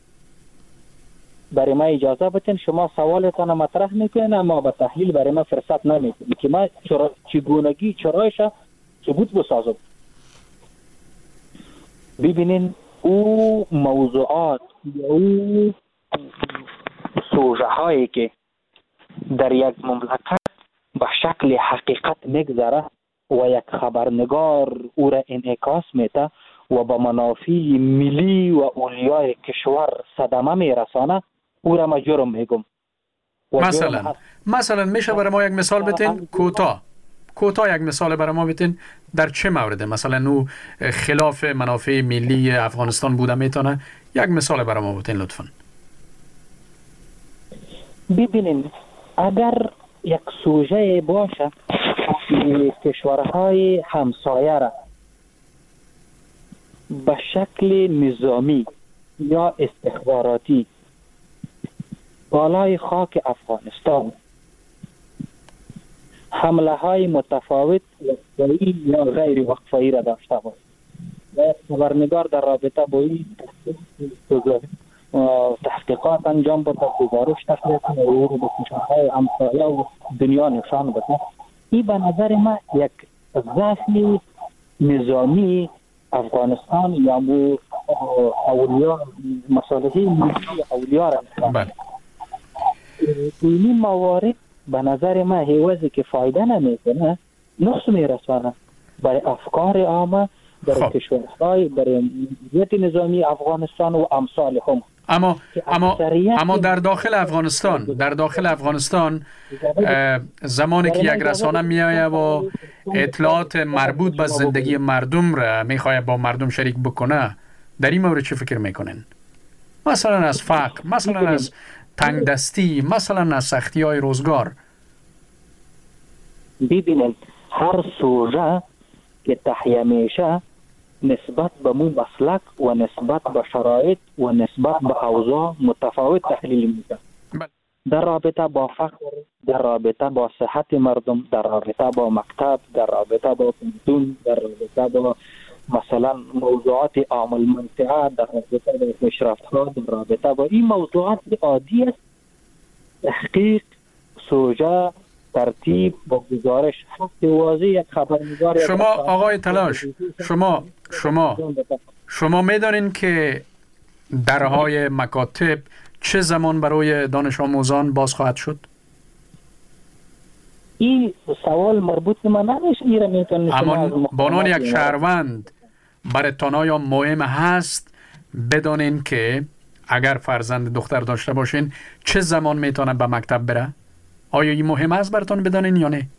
برای ما اجازه بدین، شما سوالتان مطرح میکنین اما به تحلیل برای ما فرصت نمیکنین که ما چرا چگونگی چرایش ثبوت بسازم. ببینین او موضوعات یا او سوژه هایی که در یک مملکت به شکل حقیقت میگذره و یک خبرنگار او را انعکاس میده و به منافع ملی و اولیای کشور صدمه میرسانه، او را ما جرم میگم. مثلا مثلا میشه برای ما یک مثال بتین کوتاه کوتاه یک مثال برای ما بتین در چه مورده مثلا او خلاف منافع ملی افغانستان بوده میتونه؟ یک مثال برای ما بتین لطفا. ببینید، اگر یک سوژه باشه که کشورهای همسایه را به شکل نظامی یا استخباراتی بالای خاک افغانستان حمله های متفاوت وقفه‌ای یا غیر وقفه‌ای را داشته باشه و خبرنگار در رابطه با این تحقیقات انجام بده، گزارش تخلیه کنه و او رو به کشورهای همسایه و دنیا نشان بده، این به نظر من یک ضعف نظامی افغانستان یا مو اولیا مصالحه ملی اولیا را نشان. این موارد به نظر من حیوزی که فایده نمیکنه، نقص میرسانه برای افکار عامه، برای کشورهای، برای ملیت نظامی افغانستان و امثال هم. اما اما اما در داخل افغانستان در داخل افغانستان زمانی که یک رسانه میآید و اطلاعات مربوط به زندگی مردم را میخواد با مردم شریک بکنه، در این مورد چه فکر میکنین؟ مثلا از فقر، مثلا از تنگ دستی، مثلا از سختی های روزگار. ببینید، هر سوژه که تحیه میشه نسبت به مو مسلک و نسبت به شرایط و نسبت به اوضاع متفاوت تحلیل میشه. در رابطه با فقر، در رابطه با صحت مردم، در رابطه با مکتب، در رابطه با پنسیون، در رابطه با مثلا موضوعات عامل منطقه، در رابطه با پیشرفت‌ها، در رابطه با این موضوعات عادی است. تحقیق، سوژه، ترتیب با گزارش حق واضح یک خبرنگار. شما آقای تلاش، شما شما شما میدانین که درهای مکاتب چه زمان برای دانش آموزان باز خواهد شد؟ این سوال مربوط به من نمیشه. ایره میتونید اما بانان یک شهروند برایتان آیا مهم هست بدانین که اگر فرزند دختر داشته باشین چه زمان میتونه به مکتب بره؟ آیا این مهم است براتون بدانین یا نه؟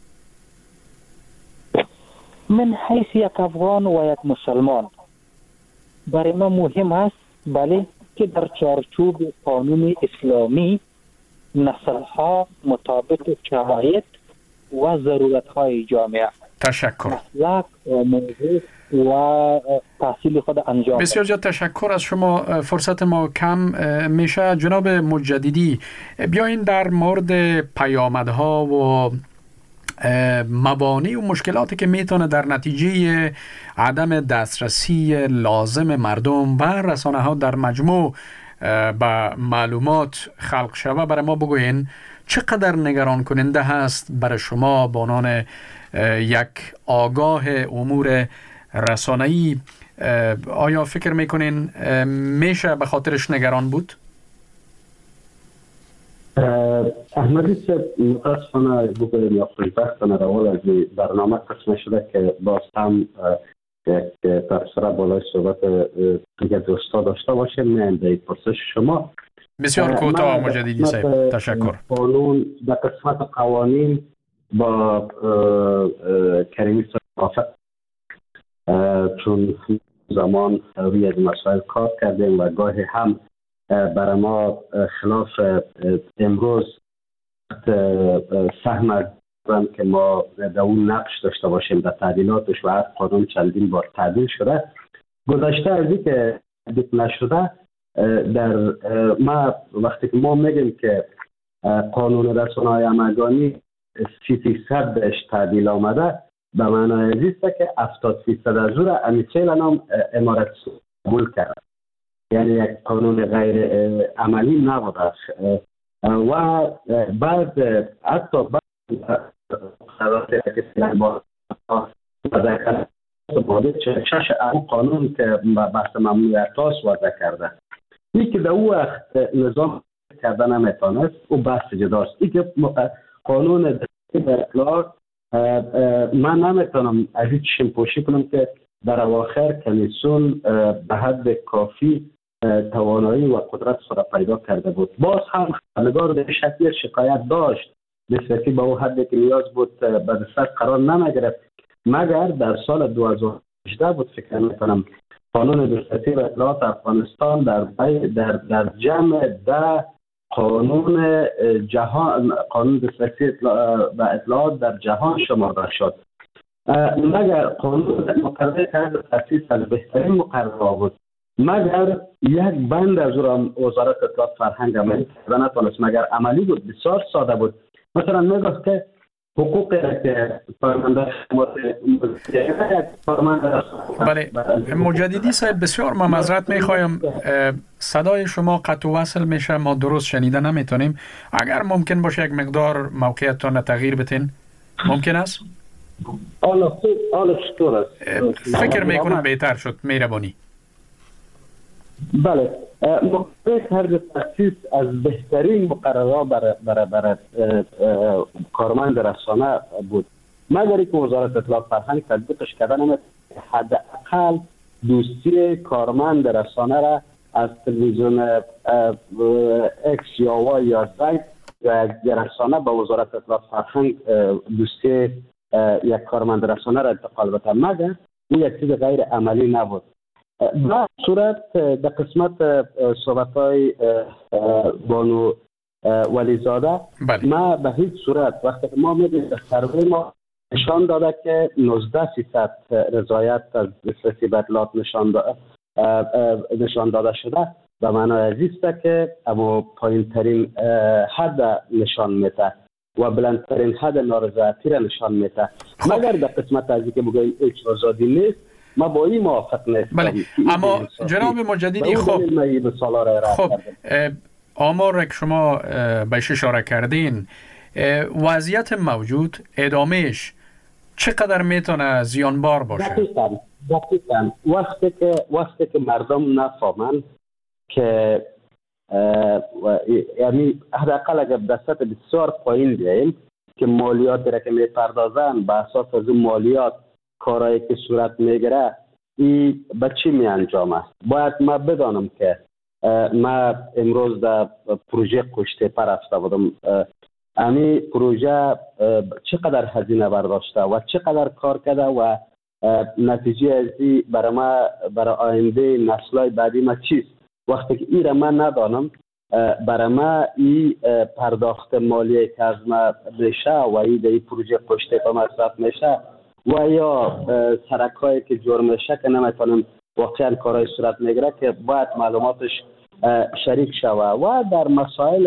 من حیث یک افغان و یک مسلمان برای ما مهم است بله که در چارچوب قانون اسلامی نسل‌ها مطابق شرایط و ضرورت‌های جامعه تشکر مسلک و موضوع و تحصیل خود انجام. بسیار زیاد تشکر از شما. فرصت ما کم میشه. جناب مجددی، بیاین در مورد پیامدها و موانع و مشکلاتی که میتونه در نتیجه عدم دسترسی لازم مردم و رسانه ها در مجموع به معلومات خلق شوه برای ما بگوین. چقدر نگران کننده هست برای شما به عنوان یک آگاه امور رسانه‌ای؟ آیا فکر میکنین میشه به خاطرش نگران بود؟ احمدی صاحب، متاسفانه بگویم یا خوشبختانه روال از برنامه قسم شده که باز هم یک تفسیر بالای صحبت دیگه دوستا داشته باشیم. من در پرسش شما بسیار کوتاه مجددی صاحب. تشکر. قانون در قسمت قوانین با کریمی صاحب چون زمان روی از مسائل کار کردیم و گاهی هم برای ما خلاف امروز سهم که ما در اون نقش داشته باشیم در تعدیلاتش و هر قانون چندین بار تعدیل شده. گذشته از این که تعدیل نشده، در ما وقتی که ما میگیم که قانون رسانه‌های همگانی سی فیصد بهش تعدیل آمده، به معنای عزیز که هفتاد فیصد از او را امیچیل نام امارت قبول کرد، یعنی یک قانون غیر عملی نبوده و بعد حتی بعد خلاصه که با شش قانون که بحث ممنوعیت هاست وضع کرده، این که در او وقت نظام کردن نمیتونست او بحث جداست. این که قانون اطلاع من نمیتونم از این چشم پوشی کنم که در اواخر کمیسیون به حد کافی توانایی و قدرت خود پیدا کرده بود. باز هم خبرنگار در شکل شکایت داشت نسبتی به او حدی که نیاز بود به دسترس قرار نمیگرفت، مگر در سال دو هزار و هجده بود فکر میکنم قانون دسترسی به اطلاعات افغانستان در در در جمع ده قانون جهان قانون دسترسی به اطلاعات در جهان شمرده شد، مگر قانون مقرره کرده تاسیس از بهترین مقررات بود، مگر یک بند از او وزارت اطلاعات فرهنگ عملی کرده نتونست، مگر عملی بود، بسیار ساده بود. مثلا میگفت که حقوق که فرمانده بله مجددی صاحب بسیار ما معذرت میخوایم، صدای شما قطع و وصل میشه، ما درست شنیده نمیتونیم. اگر ممکن باشه یک مقدار موقعیتتان تغییر بتین ممکن است؟ حالا خوب حالا چطور است؟ فکر میکنم بهتر شد، مهربانی. بله مقرره کرده تاسیس از بهترین مقررات برای برای برای کارمند رسانه بود، مگر که وزارت اطلاعات فرهنگ تطبیقش کرده نمیتونه حداقل دوستی کارمند رسانه را از تلویزیون اکس یا وای یا زد و رسانه به وزارت اطلاعات فرهنگ دوستی یک کارمند رسانه را انتقال بده، مگر این یک چیز غیر عملی نبود. در صورت در قسمت صحبت‌های بانو ولیزاده بله. ما به هیچ صورت وقتی ما می‌بینیم در سروی ما نشان داده که نوزده فیصد رضایت از دسترسی به اطلاعات نشان داده نشان داده شده، به معنای عزیزه که اما پایین ترین حد نشان میده و بلندترین حد نارضایتی را نشان میده. مگر در قسمت از اینکه بگوییم هیچ آزادی نیست، ما با این موافق نیستم. بله اما جناب مجددی خب خب آمار که شما بهش اشاره کردین، وضعیت موجود ادامهش چقدر میتونه زیانبار باشه؟ دقیقاً دقیقاً وقتی که وقتی که مردم نفهمن که یعنی حداقل اگر دستت بسیار پایین بیاییم که مالیاتی را که میپردازن به اساس از اون مالیات کارهایی که صورت میگیره این به چی می انجامه؟ باید ما بدانم که ما امروز در پروژه کشته پر رفته بودم، امی پروژه چقدر هزینه برداشته و چقدر کار کرده و نتیجه از این برای ما برای آینده نسل‌های بعدی ما چیست؟ وقتی که این را من ندانم، برای ما این پرداخت مالیه که از ما میشه و این در این پروژه کشته پر مصرف میشه و یا سرکایی که جرم میشه که نمیتونم واقعا کارهای صورت میگیره که باید معلوماتش شریک شوه و در مسائل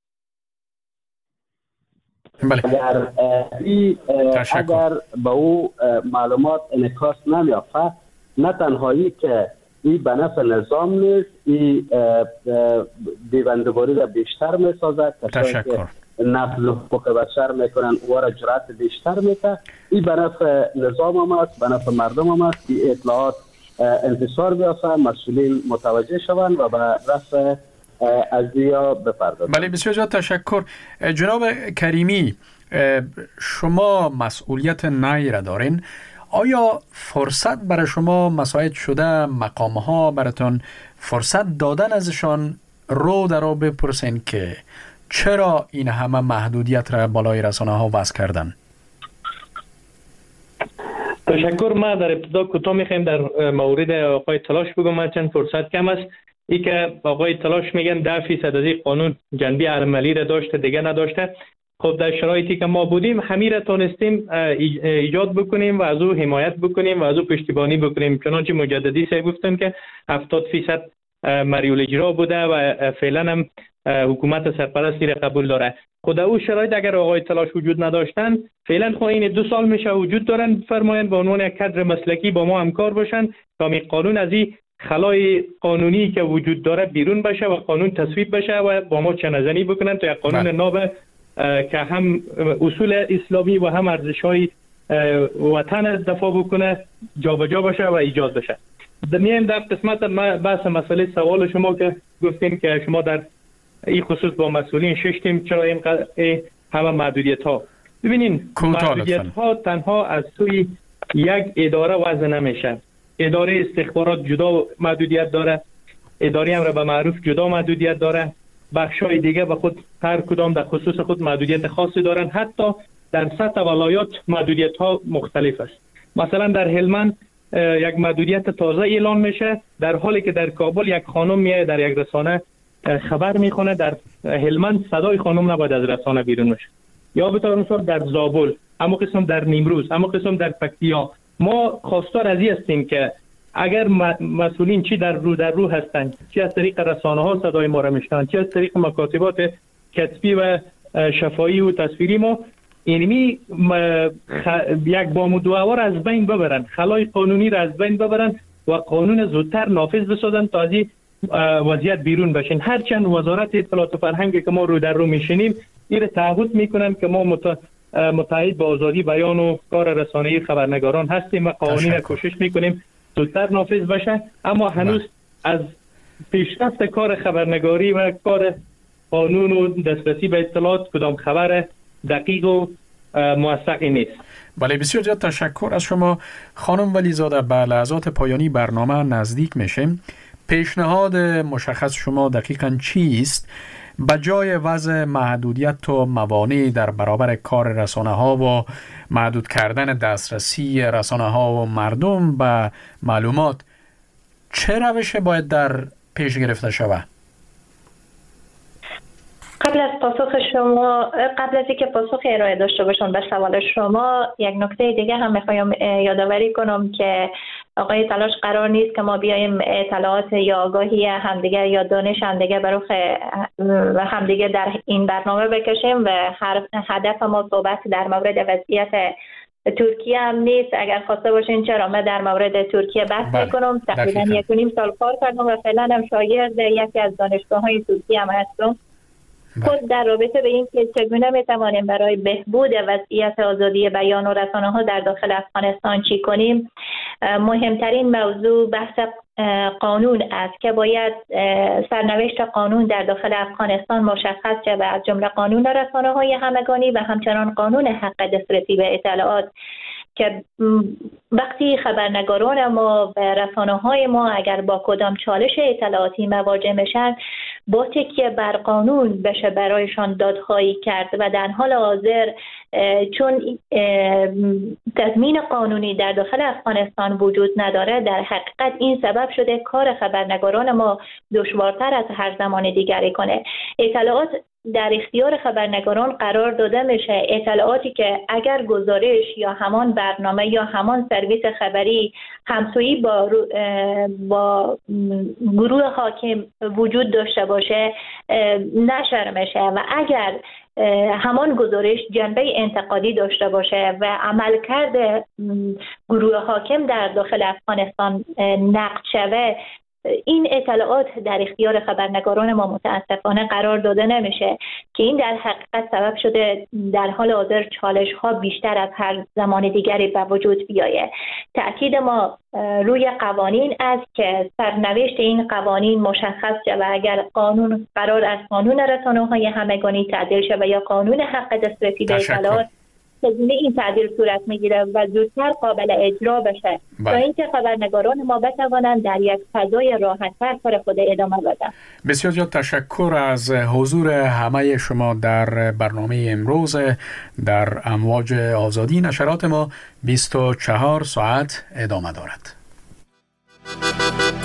بله. اگر ای اگر به او معلومات انعکاس نمیافته، نه تنهایی که این به نفع نظام نیست، این دیوندگاری را بیشتر میسازد، تشکر. نفذ حقوق بشر میکنن و را جرأت بیشتر میده، این به نفع نظام هم است، به نفع مردم هم است که اطلاعات انتشار بیافته، مسئولین متوجه شوند و به رفع ازیا بپردازند. بله بسیار زیاد تشکر. جناب کریمی، شما مسئولیت نای را دارین، آیا فرصت برای شما مساعد شده مقامها براتون فرصت دادن ازشان رو در رو بپرسین که چرا این همه محدودیت را بالای رسانه ها وضع کردن؟ تشکر. ما در ابتدا کوتاه میخوایم در مورد آقای تلاش بگم. من چند فرصت کم است. ای که آقای تلاش میگن ده فیصد از این قانون جنبه عملی را داشته، دیگه نداشته. خب در شرایطی که ما بودیم همین را تونستیم ایجاد بکنیم و از او حمایت بکنیم و از او پشتیبانی بکنیم. چنانچه مجددی سه گفتن که هفتاد فیصد مریول اجرا بوده و فعلا هم حکومت سرپرستی را قبول داره. خود او شرایط اگر آقای تلاش وجود نداشتن فعلا خو این دو سال میشه وجود دارن فرمایند به عنوان یک کادر مسلکی با ما همکار باشن تا می قانون از این خلای قانونی که وجود داره بیرون بشه و قانون تصویب بشه و با ما چنزنی بکنن تا یک قانون ناب که هم اصول اسلامی و هم ارزش‌های وطن دفاع بکنه جابجا بشه و ایجاد بشه. میایم در قسمت بحث مسئله سوال شما که گفتیم که شما در این خصوص با مسئولین ششتیم چرا اینقدر همه محدودیت ها. ببینین محدودیت ها تنها از سوی یک اداره وضع نمیشه. اداره استخبارات جدا محدودیت داره، اداره امر به معروف جدا محدودیت داره، بخشای دیگه به خود هر کدام در خصوص خود محدودیت خاصی دارن. حتی در سطح ولایات محدودیت ها مختلف است. مثلا در هلمند یک محدودیت تازه اعلان میشه در حالی که در کابل یک خانم میاد در یک رسانه خبر میخونه. در هلمند صدای خانم نباید از رسانه بیرون بشه. یا به طور مثال در زابل، اما قسم در نیمروز، اما قسم در پکتیا. ما خواستار از این هستیم که اگر مسئولین چی در رو در رو هستند، چی از طریق رسانه ها صدای ما را میشنوند، چی از طریق مکاتبات کتبی و شفاهی و تصویری ما، اینمی خ... یک بام دووار از بین ببرن، خلای قانونی را از بین ببرن و قانون زودتر نافذ بسازن تا از این وضعیت بیرون بشین. هرچند وزارت اطلاعات و فرهنگ که ما رو در رو میشینیم این تعهد میکنن که ما مت... متحد با آزادی بیان و کار رسانه‌ای خبرنگاران هستیم و قوانین کوشش میکنیم زودتر نافذ بشه، اما هنوز از پیشرفت کار خبرنگاری و کار قانون و دسترسی به اطلاعات کدام خبر دقیق و موثقی نیست. بله، بسیار زیاد تشکر از شما خانم ولیزاده. به لحظات پایانی برنامه نزدیک میشیم. پیشنهاد مشخص شما دقیقاً چیست به جای وضع محدودیت و موانع در برابر کار رسانه ها و محدود کردن دسترسی رسانه ها و مردم به معلومات؟ چه روشی باید در پیش گرفته شود؟ قبل از پاسخ شما قبل از اینکه پاسخ ارائه داشته باشم به سوال شما، یک نکته دیگه هم میخوایم یادآوری کنم که آقای تلاش قرار نیست که ما بیایم اطلاعات یا آگاهی همدیگه یا دانش همدیگه برای و همدیگه در این برنامه بکشیم و هر هدف ما صحبت در مورد وضعیت ترکیه هم نیست. اگر خواسته باشین چرا من در مورد ترکیه بحث میکنم. تقریبا یک و نیم سال کار کردم و فعلا هم شاگرد یکی از دانشگاه‌های ترکیه هم هستم. خود در رابطه به این که چگونه میتوانیم برای بهبود وضعیت آزادی بیان و رسانه ها در داخل افغانستان چی کنیم، مهمترین موضوع بحث قانون است که باید سرنوشت قانون در داخل افغانستان مشخص شود، از جمله قانون رسانه های همگانی و همچنان قانون حق دسترسی به اطلاعات که وقتی خبرنگاران ما و رسانه های ما اگر با کدام چالش اطلاعاتی مواجه میشن با تکیه بر قانون بشه برایشان دادخواهی کرد و در حال حاضر چون تضمین قانونی در داخل افغانستان وجود نداره، در حقیقت این سبب شده کار خبرنگاران ما دشوارتر از هر زمان دیگری کنه. اطلاعات در اختیار خبرنگاران قرار داده میشه، اطلاعاتی که اگر گزارش یا همان برنامه یا همان سرویس خبری همسویی با با گروه حاکم وجود داشته باشه نشر میشه و اگر همان گزارش جنبه انتقادی داشته باشه و عملکرد گروه حاکم در داخل افغانستان نقد شوه، این اطلاعات در اختیار خبرنگاران ما متاسفانه قرار داده نمیشه که این در حقیقت سبب شده در حال حاضر چالش ها بیشتر از هر زمان دیگری به وجود بیاید. تأکید ما روی قوانین است که سرنوشت این قوانین مشخص شود. اگر قانون قرار از قانون رسانه های همگانی تعدیل شود یا قانون حق دسترسی به اطلاعات، چگونه این تعدیل صورت میگیره و زودتر قابل اجرا بشه تا اینکه خبرنگاران ما بتوانند در یک فضای راحت‌تر کار خود ادامه بدن. بسیار زیاد تشکر از حضور همه شما در برنامه امروز در امواج آزادی. نشرات ما بیست و چهار ساعت ادامه دارد.